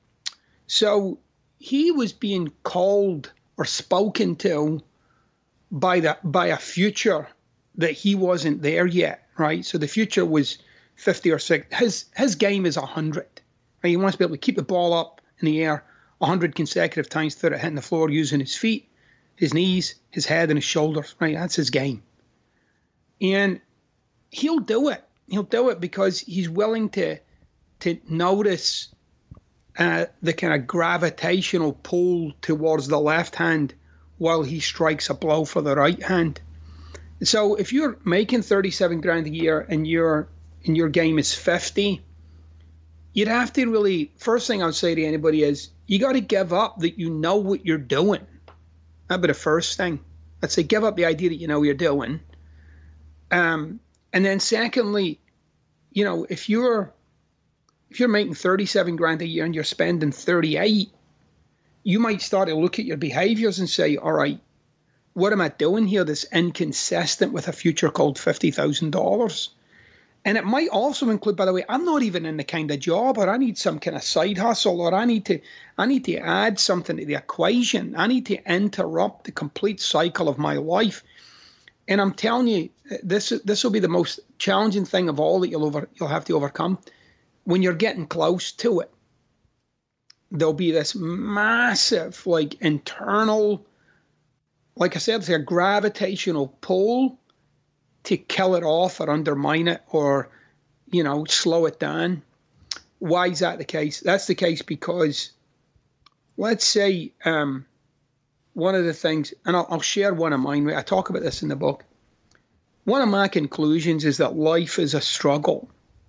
So he was being called or spoken to by the by a future that he wasn't there yet, right? So the future was fifty or sixty. His his game is one hundred. Right? He wants to be able to keep the ball up in the air one hundred consecutive times without it hitting the floor using his feet. his knees, his head, and his shoulders, right? That's his game. And he'll do it. He'll do it because he's willing to to notice uh, the kind of gravitational pull towards the left hand while he strikes a blow for the right hand. So if you're making thirty-seven grand a year and your and your game is fifty, you'd have to really, first thing I would say to anybody is, you got to give up that you know what you're doing. That'd be the first thing. I'd say give up the idea that you know what you're doing. Um, and then secondly, you know, if you're if you're making thirty-seven grand a year and you're spending thirty-eight, you might start to look at your behaviors and say, all right, what am I doing here that's inconsistent with a future called fifty thousand dollars? And it might also include, by the way, I'm not even in the kind of job, or I need some kind of side hustle, or I need to I need to add something to the equation. I need to interrupt the complete cycle of my life. And I'm telling you, this this will be the most challenging thing of all that you'll over you'll have to overcome. When you're getting close to it, there'll be this massive, like, internal, like I said, it's a gravitational pull to kill it off or undermine it or, you know, slow it down. Why is that the case? That's the case because, let's say, um, one of the things, and I'll, I'll share one of mine, I talk about this in the book. One of my conclusions is that life is a struggle.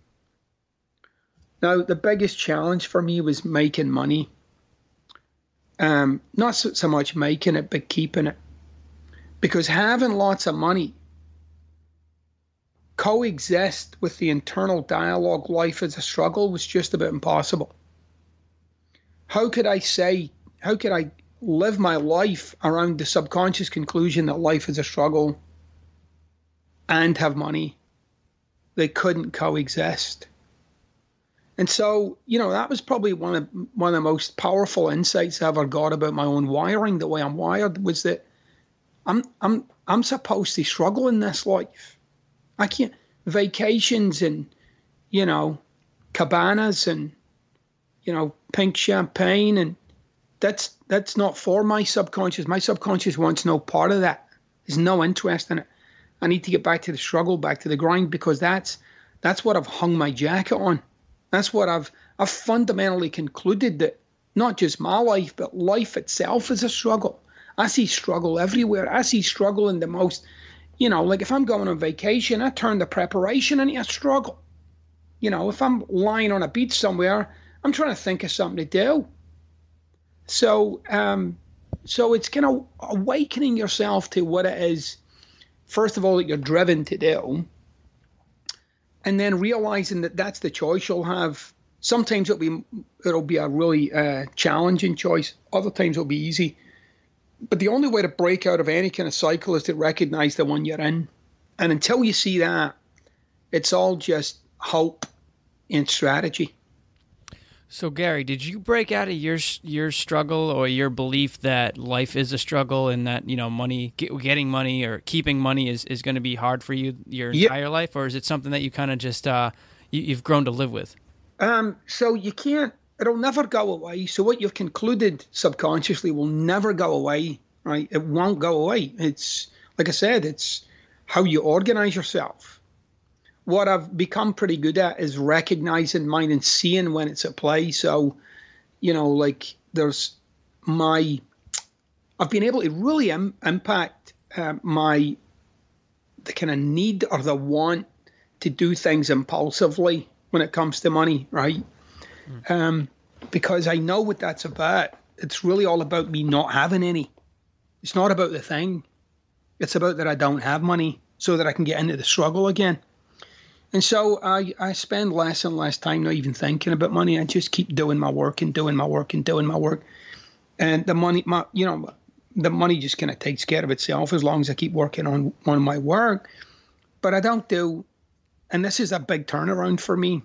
Now, the biggest challenge for me was making money. Um, not so, so much making it, but keeping it. Because having lots of money coexist with the internal dialogue, life is a struggle, was just about impossible. How could I say, how could I live my life around the subconscious conclusion that life is a struggle and have money? They couldn't coexist. And so, you know, that was probably one of one of the most powerful insights I ever got about my own wiring, the way I'm wired, was that I'm I'm I'm supposed to struggle in this life. I can't vacations and, you know, cabanas and, you know, pink champagne, and that's that's not for my subconscious. My subconscious wants no part of that. There's no interest in it. I need to get back to the struggle, back to the grind, because that's that's what I've hung my jacket on. That's what I've I've fundamentally concluded, that not just my life, but life itself is a struggle. I see struggle everywhere. I see struggle in the most, you know, like if I'm going on vacation, I turn the preparation into a struggle. You know, if I'm lying on a beach somewhere, I'm trying to think of something to do. So, um, so it's kind of awakening yourself to what it is, first of all, that you're driven to do. And then realizing that that's the choice you'll have. Sometimes it'll be it'll be a really uh, challenging choice. Other times it'll be easy. But the only way to break out of any kind of cycle is to recognize the one you're in. And until you see that, it's all just hope and strategy. So, Gary, did you break out of your your struggle or your belief that life is a struggle and that, you know, money, get, getting money or keeping money is, is going to be hard for you your yep. entire life? Or is it something that you kind of just, uh, you, you've grown to live with? Um, so you can't, it'll never go away. So what you've concluded subconsciously will never go away, right? It won't go away. It's, like I said, it's how you organize yourself. What I've become pretty good at is recognizing mine and seeing when it's at play. So, you know, like there's my, I've been able to really im- impact uh, my, the kind of need or the want to do things impulsively when it comes to money, right? Mm. Um, because I know what that's about. It's really all about me not having any. It's not about the thing. It's about that I don't have money so that I can get into the struggle again. And so I, I spend less and less time not even thinking about money. I just keep doing my work and doing my work and doing my work. And the money, my, you know, the money just kind of takes care of itself as long as I keep working on, on my work. But I don't do, and this is a big turnaround for me,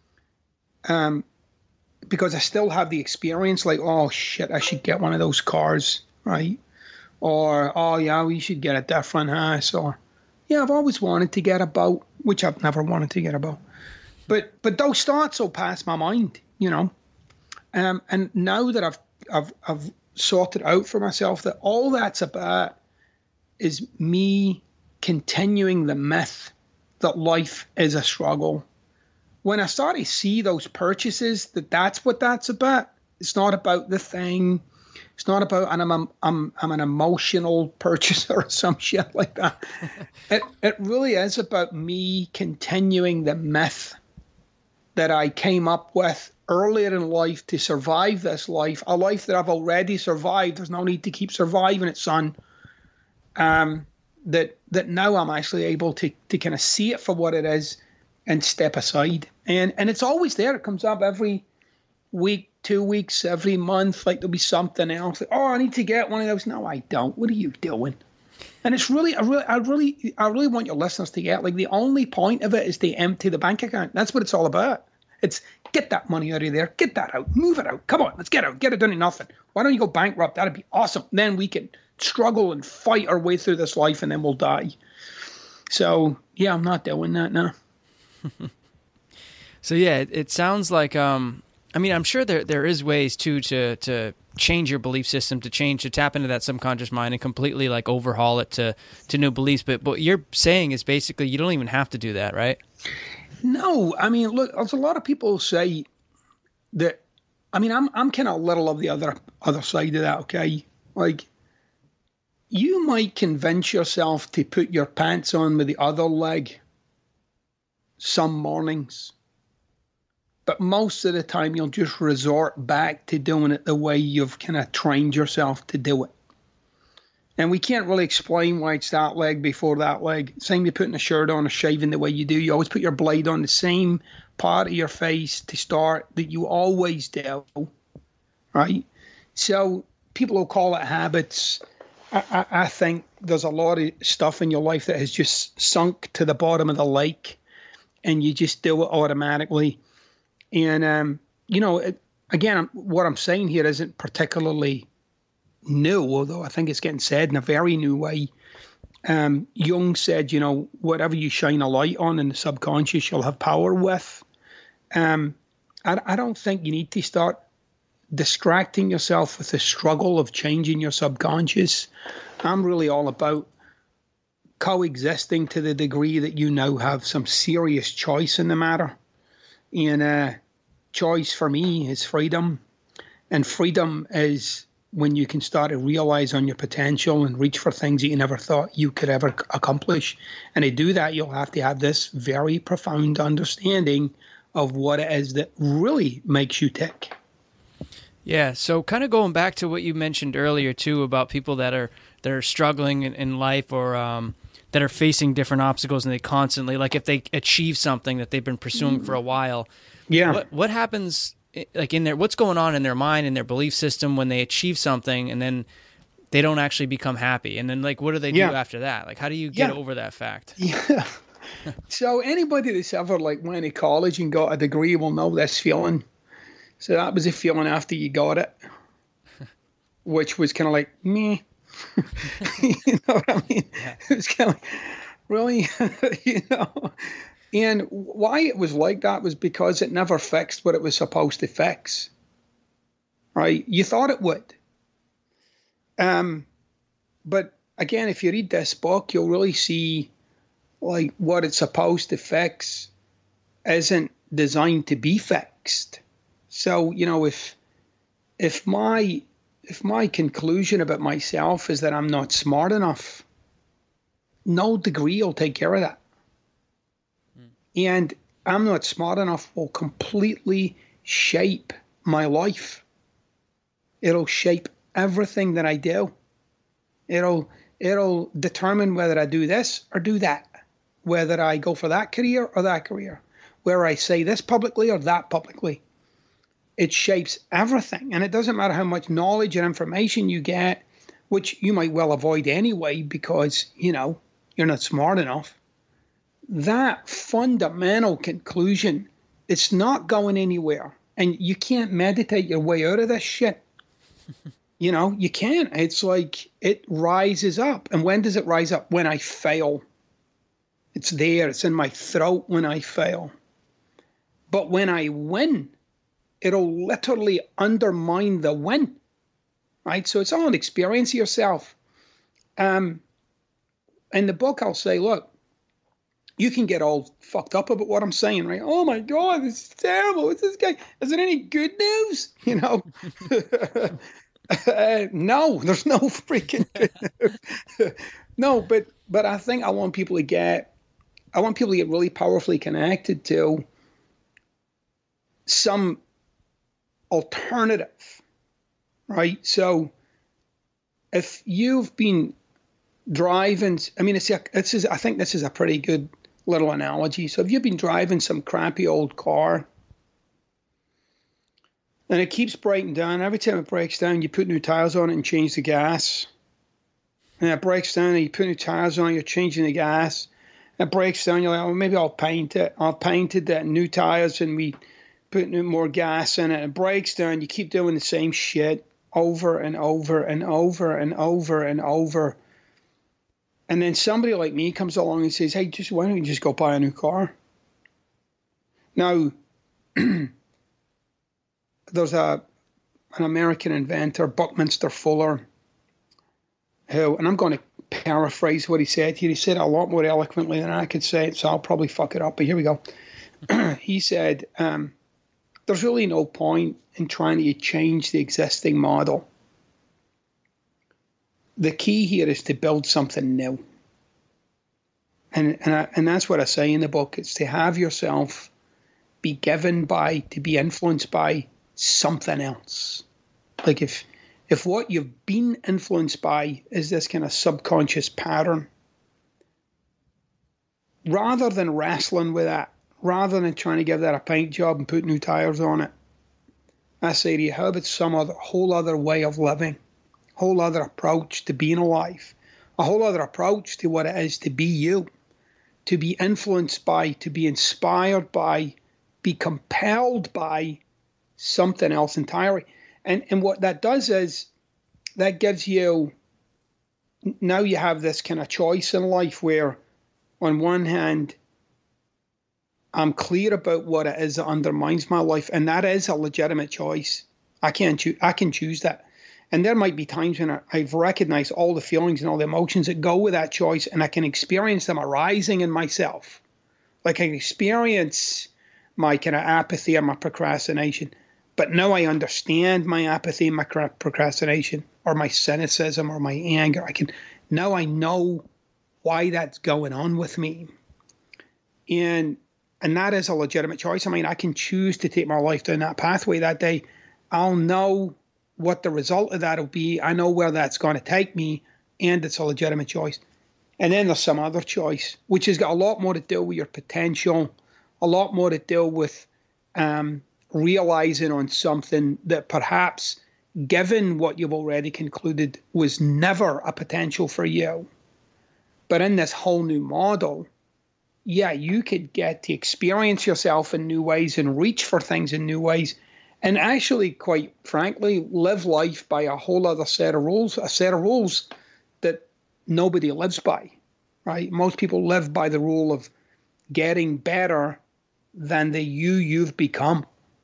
um, because I still have the experience like, oh, shit, I should get one of those cars, right? Or, oh, yeah, we should get a different house. Or, yeah, I've always wanted to get a boat, which I've never wanted to get a boat. But but those thoughts will pass my mind, you know. Um, and now that I've I've I've sorted out for myself that all that's about is me continuing the myth that life is a struggle. When I start to see those purchases, that that's what that's about. It's not about the thing. It's not about, and I'm, I'm, I'm an emotional purchaser or some shit like that. it, it really is about me continuing the myth that I came up with earlier in life to survive this life, a life that I've already survived. There's no need to keep surviving it, son. Um, that that now I'm actually able to to kind of see it for what it is and step aside. And and it's always there. It comes up every week, two weeks, every month. Like there'll be something else. Like, oh, I need to get one of those. No, I don't. What are you doing? And it's really, I really, I really, I really want your listeners to get, like, the only point of it is to empty the bank account. That's what it's all about. It's get that money out of there, get that out, move it out. Come on, let's get out, get it done to nothing. Why don't you go bankrupt? That'd be awesome. Then we can struggle and fight our way through this life, and then we'll die. So yeah, I'm not doing that now. So yeah, it, it sounds like, um, I mean, I'm sure there there is ways too to to change your belief system, to change, to tap into that subconscious mind and completely like overhaul it to to new beliefs. But what you're saying is basically you don't even have to do that, right? No, I mean, look, there's a lot of people who say that. I mean, I'm I'm kind of a little of the other other side of that. Okay, like you might convince yourself to put your pants on with the other leg some mornings, but most of the time you'll just resort back to doing it the way you've kind of trained yourself to do it. And we can't really explain why it's that leg before that leg. Same with putting a shirt on or shaving the way you do. You always put your blade on the same part of your face to start that you always do, right? So people will call it habits. I, I, I think there's a lot of stuff in your life that has just sunk to the bottom of the lake and you just do it automatically. And, um, you know, it, again, what I'm saying here isn't particularly new, although I think it's getting said in a very new way. Um, Jung said, you know, whatever you shine a light on in the subconscious, you'll have power with. Um, I, I don't think you need to start distracting yourself with the struggle of changing your subconscious. I'm really all about coexisting to the degree that you now have some serious choice in the matter. And uh, choice for me is freedom. And freedom is when you can start to realize on your potential and reach for things that you never thought you could ever accomplish. And to do that, you'll have to have this very profound understanding of what it is that really makes you tick. Yeah, so kind of going back to what you mentioned earlier too about people that are that are struggling in, in life or um, that are facing different obstacles and they constantly, like if they achieve something that they've been pursuing for a while, yeah, what what happens like in their, what's going on in their mind and their belief system when they achieve something and then they don't actually become happy, and then like what do they do yeah. after that? Like how do you get yeah. over that fact? Yeah. So anybody that's ever like went to college and got a degree will know this feeling. So that was a feeling after you got it, which was kind of like, meh. You know what I mean? Yeah. It was kind of like, really? You know? And why it was like that was because it never fixed what it was supposed to fix. Right? You thought it would. Um, but again, if you read this book, you'll really see like what it's supposed to fix isn't designed to be fixed. So, you know, if if my if my conclusion about myself is that I'm not smart enough, no degree will take care of that. Mm. And I'm not smart enough will completely shape my life. It'll shape everything that I do. It'll it'll determine whether I do this or do that, whether I go for that career or that career, whether I say this publicly or that publicly. It shapes everything. And it doesn't matter how much knowledge and information you get, which you might well avoid anyway because, you know, you're not smart enough. That fundamental conclusion, it's not going anywhere. And you can't meditate your way out of this shit. You know, you can't. It's like it rises up. And when does it rise up? When I fail. It's there. It's in my throat when I fail. But when I win, it'll literally undermine the win, right? So it's all an experience of yourself. Um, in the book, I'll say, look, you can get all fucked up about what I'm saying, right? Oh my God, this is terrible. What's this guy? Is there any good news? You know? uh, no, there's no freaking good news. No, but but I think I want people to get, I want people to get really powerfully connected to some alternative, right? So if you've been driving, I mean, it's a, this is, I think this is a pretty good little analogy. So if you've been driving some crappy old car and it keeps breaking down, every time it breaks down, you put new tires on it and change the gas. And it breaks down and you put new tires on it, you're changing the gas. And it breaks down, you're like, oh, maybe I'll paint it. I'll paint it, that new tires, and we put new, more gas in it. It breaks down, you keep doing the same shit over and over and over and over and over. And then somebody like me comes along and says, hey, just why don't you just go buy a new car? Now, there's a an American inventor, Buckminster Fuller, who, and I'm going to paraphrase what he said here. He said it a lot more eloquently than I could say it, so I'll probably fuck it up, but here we go. He said, um, there's really no point in trying to change the existing model. The key here is to build something new. And and, I, and that's what I say in the book. It's to have yourself be given by, to be influenced by something else. Like if if what you've been influenced by is this kind of subconscious pattern, rather than wrestling with that, rather than trying to give that a paint job and put new tires on it, I say to you, how about some other whole other way of living? Whole other approach to being alive, a whole other approach to what it is to be you, to be influenced by, to be inspired by, be compelled by something else entirely. And and what that does is that gives you, now you have this kind of choice in life where on one hand, I'm clear about what it is that undermines my life, and that is a legitimate choice. I can't choose, I can choose that. And there might be times when I've recognized all the feelings and all the emotions that go with that choice, and I can experience them arising in myself. Like I can experience my kind of apathy or my procrastination. But now I understand my apathy and my procrastination, or my cynicism or my anger. I can, now I know why that's going on with me. And and that is a legitimate choice. I mean, I can choose to take my life down that pathway that day. I'll know what the result of that will be. I know where that's going to take me, and it's a legitimate choice. And then there's some other choice, which has got a lot more to do with your potential, a lot more to do with um, realizing on something that perhaps, given what you've already concluded, was never a potential for you. But in this whole new model, yeah, you could get to experience yourself in new ways and reach for things in new ways. And actually, quite frankly, live life by a whole other set of rules, a set of rules that nobody lives by, right? Most people live by the rule of getting better than the you you've become.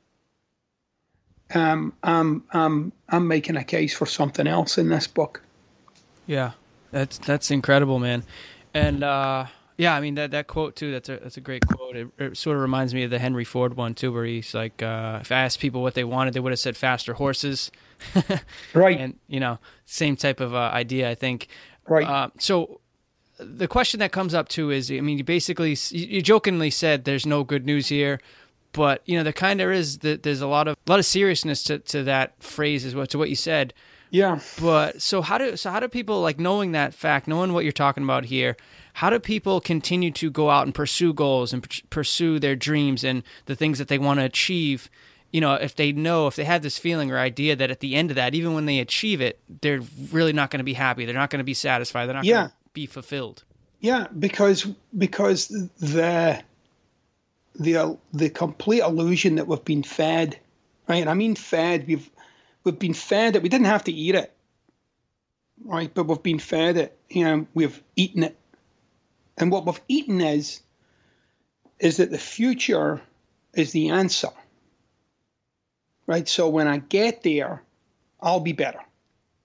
Um, I'm, I'm, I'm making a case for something else in this book. Yeah, that's that's incredible, man. And uh, yeah, I mean that, that quote too. That's a that's a great quote. It, it sort of reminds me of the Henry Ford one too, where he's like, uh, if I asked people what they wanted, they would have said faster horses. Right. And you know, same type of uh, idea, I think. Right. Uh, so the question that comes up too is, I mean, you basically you jokingly said there's no good news here, but you know, there kind of is. That there's a lot of a lot of seriousness to, to that phrase as well, to what you said. Yeah. But so how do so how do people, like, knowing that fact, knowing what you're talking about here, how do people continue to go out and pursue goals and p- pursue their dreams and the things that they want to achieve? You know, if they know, if they have this feeling or idea that at the end of that, even when they achieve it, they're really not going to be happy. They're not going to be satisfied. They're not yeah. going to be fulfilled. Yeah, because because the the the complete illusion that we've been fed, right? And I mean fed. We've we've been fed it. We didn't have to eat it, right? But we've been fed it. You know, we've eaten it. And what we've eaten is, is that the future is the answer, right? So when I get there, I'll be better.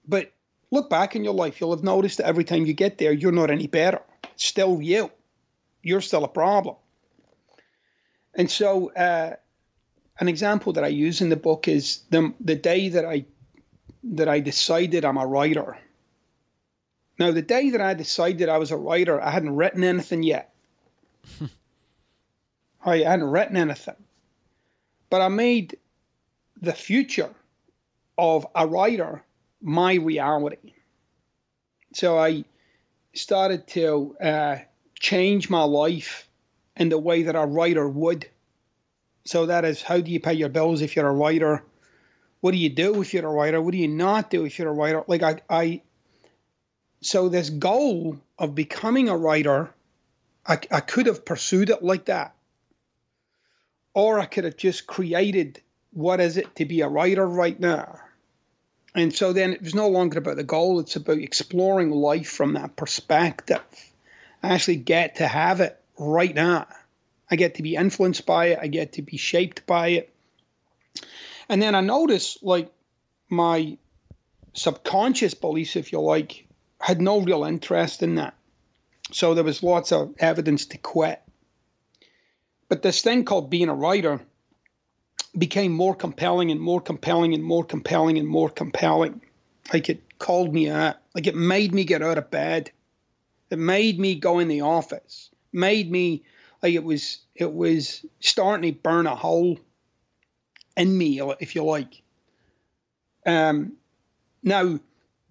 But look back in your life, you'll have noticed that every time you get there, you're not any better. It's still you. You're still a problem. And so uh, an example that I use in the book is the, the day that I that I decided I'm a writer. Now, the day that I decided I was a writer, I hadn't written anything yet. I hadn't written anything. But I made the future of a writer my reality. So I started to uh, change my life in the way that a writer would. So that is, how do you pay your bills if you're a writer? What do you do if you're a writer? What do you not do if you're a writer? Like I, I so this goal of becoming a writer, I, I could have pursued it like that. Or I could have just created what is it to be a writer right now. And so then it was no longer about the goal. It's about exploring life from that perspective. I actually get to have it right now. I get to be influenced by it. I get to be shaped by it. And then I noticed, like, my subconscious beliefs, if you like, had no real interest in that. So there was lots of evidence to quit. But this thing called being a writer became more compelling and more compelling and more compelling and more compelling. Like, it called me out. Like, it made me get out of bed. It made me go in the office. Made me, like, it was, it was starting to burn a hole in me, if you like. Um, now,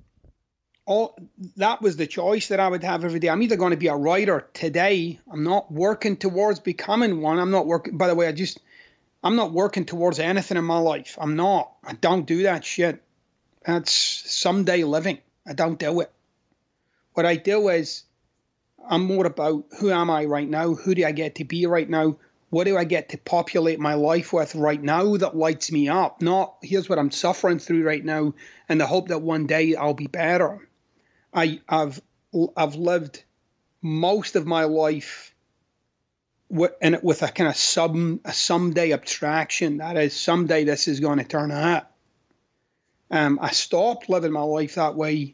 all that was the choice that I would have every day. I'm either going to be a writer today. I'm not working towards becoming one. I'm not working, by the way, I just, I'm not working towards anything in my life. I'm not. I don't do that shit. That's someday living. I don't do it. What I do is, I'm more about who am I right now? Who do I get to be right now? What do I get to populate my life with right now that lights me up? Not, here's what I'm suffering through right now and the hope that one day I'll be better. I, I've I've lived most of my life with, and with a kind of some a someday abstraction. That is, someday this is going to turn out. Um, I stopped living my life that way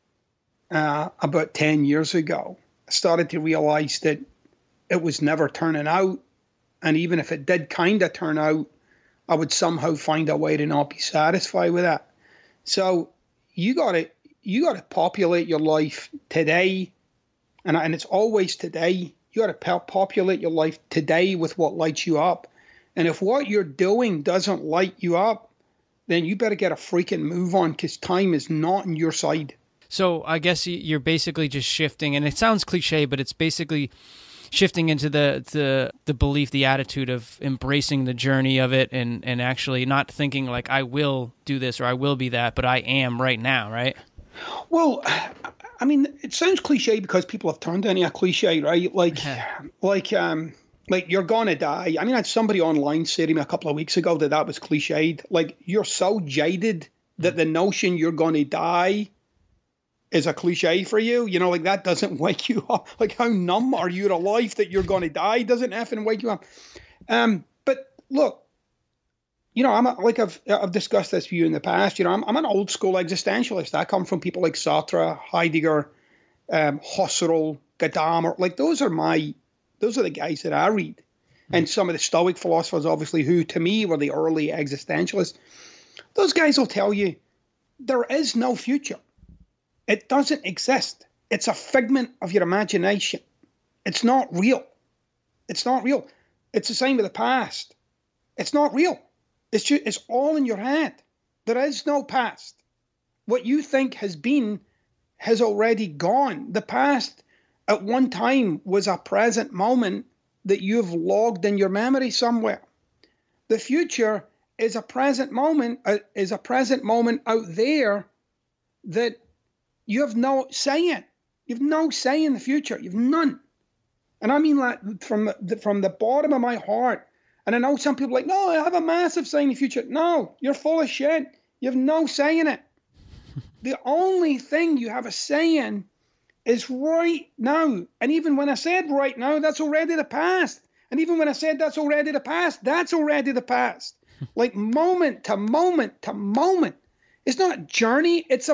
uh, about ten years ago. I started to realize that it was never turning out. And even if it did kind of turn out, I would somehow find a way to not be satisfied with that. So you got to you got to populate your life today, and and it's always today. You got to populate your life today with what lights you up. And if what you're doing doesn't light you up, then you better get a freaking move on, because time is not on your side. So I guess you're basically just shifting, and it sounds cliche, but it's basically shifting into the, the the belief, the attitude of embracing the journey of it, and, and actually not thinking like, I will do this or I will be that, but I am right now, right? Well, I mean, it sounds cliche because people have turned into a cliche, right? Like, yeah. like, um, like you're gonna die. I mean, I had somebody online say to me a couple of weeks ago that that was cliched. Like, you're so jaded that the notion you're gonna die is a cliche for you, you know, like that doesn't wake you up. Like, how numb are you to life that you're going to die doesn't effing wake you up. Um, but look, you know, I'm a, like I've I've discussed this with you in the past. You know, I'm I'm an old school existentialist. I come from people like Sartre, Heidegger, um, Husserl, Gadamer. Like those are my those are the guys that I read, mm-hmm. and some of the Stoic philosophers, obviously, who to me were the early existentialists. Those guys will tell you there is no future. It doesn't exist. It's a figment of your imagination. It's not real. It's not real. It's the same with the past. It's not real. It's just, it's all in your head. There is no past. What you think has been has already gone. The past at one time was a present moment that you've logged in your memory somewhere. The future is a present moment, uh, is a present moment out there that you have no say in. You have no say in the future. You have none. And I mean that from the, from the bottom of my heart. And I know some people are like, no, I have a massive say in the future. No, you're full of shit. You have no say in it. The only thing you have a say in is right now. And even when I said right now, that's already the past. And even when I said that's already the past, that's already the past. Like moment to moment to moment. It's not a journey. It's a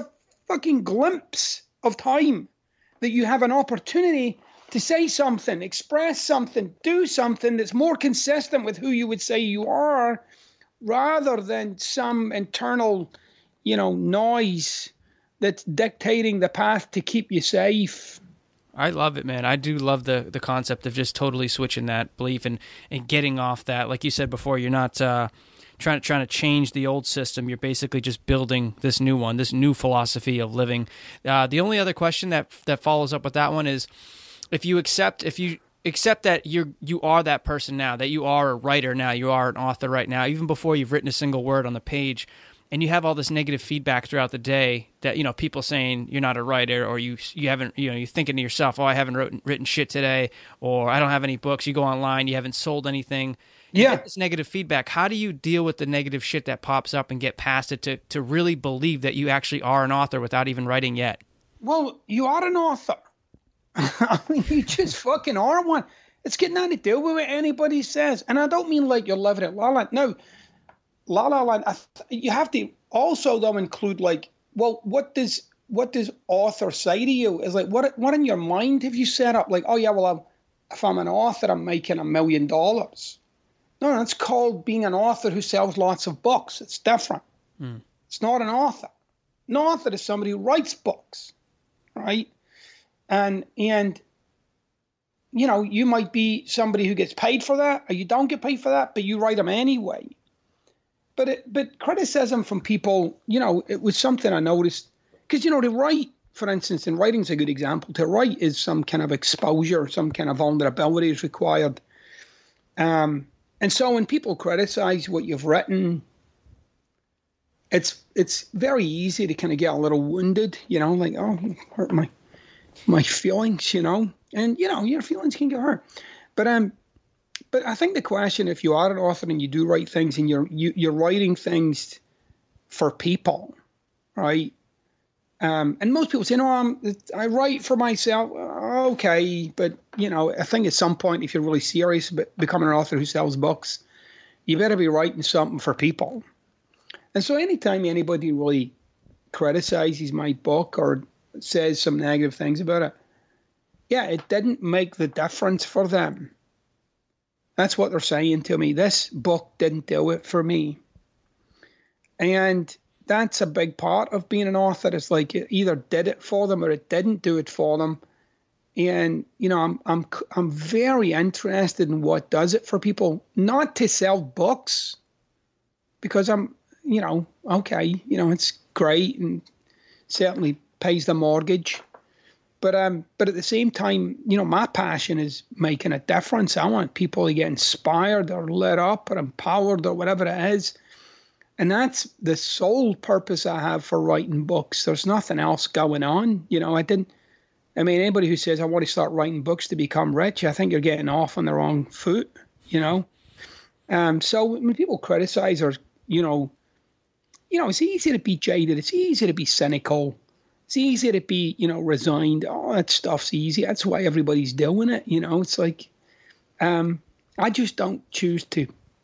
fucking glimpse of time that you have an opportunity to say something, express something, do something that's more consistent with who you would say you are, rather than some internal, you know, noise that's dictating the path to keep you safe. I love it, man. I do love the the concept of just totally switching that belief and, and getting off that. Like you said before, you're not uh, trying to trying to change the old system. You're basically just building this new one, this new philosophy of living. Uh, the only other question that that follows up with that one is, if you accept if you accept that you you are that person now, that you are a writer now, you are an author right now, even before you've written a single word on the page, and you have all this negative feedback throughout the day that, you know, people saying you're not a writer, or you you haven't, you know, you're thinking to yourself, oh, I haven't written, written shit today, or I don't have any books. You go online, you haven't sold anything. You Yeah. get this negative feedback. How do you deal with the negative shit that pops up and get past it to, to really believe that you actually are an author without even writing yet? Well, you are an author. I mean, you just fucking are one. It's got nothing to do with what anybody says. And I don't mean like you're living at La La Land. No, La La Land, I th- you have to also, though, include like, well, what does what does author say to you? Is like, what what in your mind have you set up? Like, oh, yeah, well, I'm, if I'm an author, I'm making a million dollars. No, that's called being an author who sells lots of books. It's different. Mm. It's not an author. An author is somebody who writes books, right? And, and you know, you might be somebody who gets paid for that, or you don't get paid for that, but you write them anyway. But it, but criticism from people, you know, it was something I noticed. Because, you know, to write, for instance, and writing's a good example, to write is some kind of exposure, some kind of vulnerability is required. Um, and so when people criticize what you've written, it's it's very easy to kind of get a little wounded, you know, like, oh, you hurt my my feelings, you know, and, you know, your feelings can get hurt. But um, but I think the question, if you are an author and you do write things and you're you, you're writing things for people, right? Um, and most people say, no, I'm, I write for myself. Okay, but, you know, I think at some point, if you're really serious about becoming an author who sells books, you better be writing something for people. And so anytime anybody really criticizes my book or says some negative things about it, yeah, it didn't make the difference for them. That's what they're saying to me. This book didn't do it for me. And that's a big part of being an author. It's like it either did it for them or it didn't do it for them. And, you know, I'm I'm I'm very interested in what does it for people, not to sell books, because I'm, you know, okay, you know, it's great and certainly pays the mortgage. But um, but at the same time, you know, my passion is making a difference. I want people to get inspired or lit up or empowered or whatever it is. And that's the sole purpose I have for writing books. There's nothing else going on. You know, I didn't, I mean, anybody who says, I want to start writing books to become rich, I think you're getting off on the wrong foot, you know. Um, so when people criticize or, you know, you know, it's easy to be jaded. It's easy to be cynical. It's easy to be, you know, resigned. Oh, that stuff's easy. That's why everybody's doing it. You know, it's like, um, I just don't choose to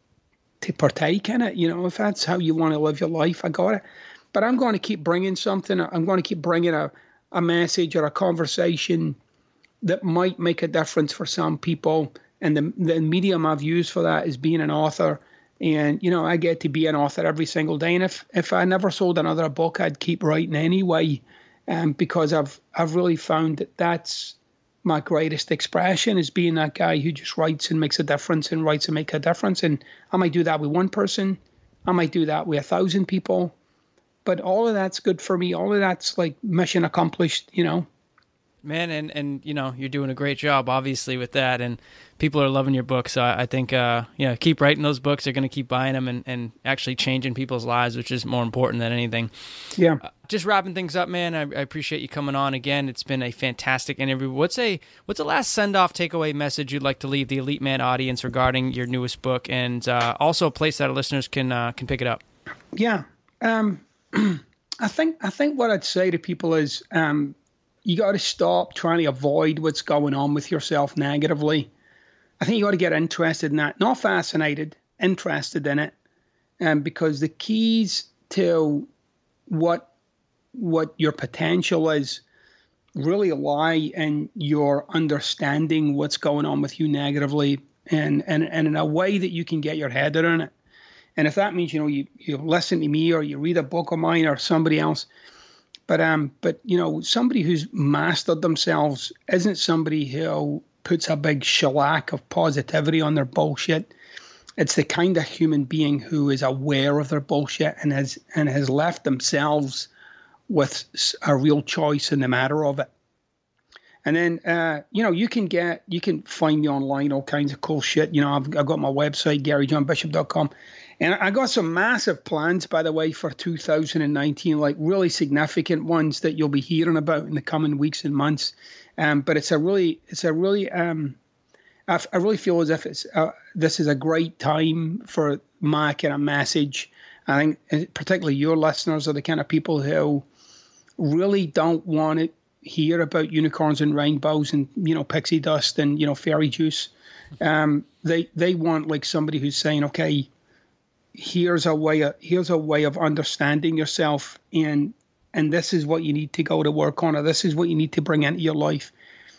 to partake in it. You know, if that's how you want to live your life, I got it. But I'm going to keep bringing something. I'm going to keep bringing a, a message or a conversation that might make a difference for some people. And the the medium I've used for that is being an author. And, you know, I get to be an author every single day. And if, if I never sold another book, I'd keep writing anyway. Um, because I've I've really found that that's my greatest expression, is being that guy who just writes and makes a difference and writes and make a difference. And I might do that with one person. I might do that with a thousand people. But all of that's good for me. All of that's like mission accomplished, you know. Man, and, and you know, you're doing a great job, obviously, with that, and people are loving your book, so I, I think, uh, you know, keep writing those books. They're going to keep buying them and, and actually changing people's lives, which is more important than anything. Yeah. Uh, just wrapping things up, man, I, I appreciate you coming on again. It's been a fantastic interview. What's a what's the last send-off takeaway message you'd like to leave the Elite Man audience regarding your newest book, and uh, also a place that our listeners can uh, can pick it up? Yeah. Um, I think I think what I'd say to people is, um, you got to stop trying to avoid what's going on with yourself negatively. I think you got to get interested in that, not fascinated, interested in it. Um, because the keys to what what your potential is really lie in your understanding what's going on with you negatively, and, and, and in a way that you can get your head around it. And if that means, you know, you, you listen to me or you read a book of mine or somebody else, but, um, but, you know, somebody who's mastered themselves isn't somebody who puts a big shellac of positivity on their bullshit. It's the kind of human being who is aware of their bullshit and has, and has left themselves with a real choice in the matter of it. And then, uh, you know, you can get, you can find me online, all kinds of cool shit. You know, I've, I've got my website, Gary John Bishop dot com. And I got some massive plans, by the way, for two thousand nineteen, like really significant ones that you'll be hearing about in the coming weeks and months. Um, but it's a really, it's a really, um, I, I really feel as if it's, uh, this is a great time for my kind of message. I think particularly your listeners are the kind of people who really don't want to hear about unicorns and rainbows and, you know, pixie dust and, you know, fairy juice. Um, they they want like somebody who's saying, okay, here's a way of, here's a way of understanding yourself, and and this is what you need to go to work on, or this is what you need to bring into your life.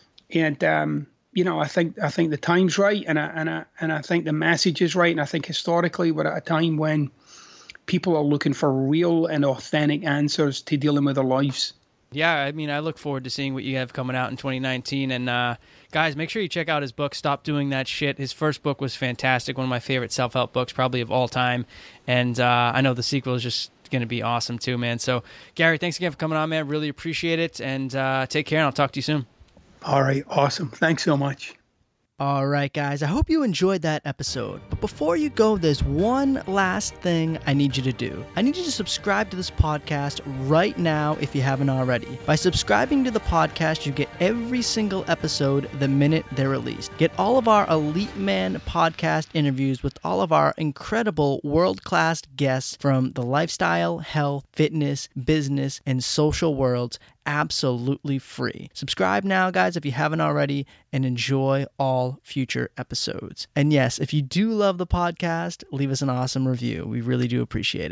And um, you know, I think I think the time's right, and I and I and I think the message is right, and I think historically we're at a time when people are looking for real and authentic answers to dealing with their lives. Yeah, I mean, I look forward to seeing what you have coming out in twenty nineteen. And uh, guys, make sure you check out his book, Stop Doing That Shit. His first book was fantastic, one of my favorite self-help books probably of all time. And uh, I know the sequel is just going to be awesome too, man. So, Gary, thanks again for coming on, man. Really appreciate it. And uh, take care, and I'll talk to you soon. All right, awesome. Thanks so much. All right, guys, I hope you enjoyed that episode. But before you go, there's one last thing I need you to do. I need you to subscribe to this podcast right now if you haven't already. By subscribing to the podcast, you get every single episode the minute they're released. Get all of our Elite Man podcast interviews with all of our incredible world-class guests from the lifestyle, health, fitness, business, and social worlds absolutely free. Subscribe now, guys, if you haven't already, and enjoy all future episodes. And yes, if you do love the podcast, leave us an awesome review. We really do appreciate it.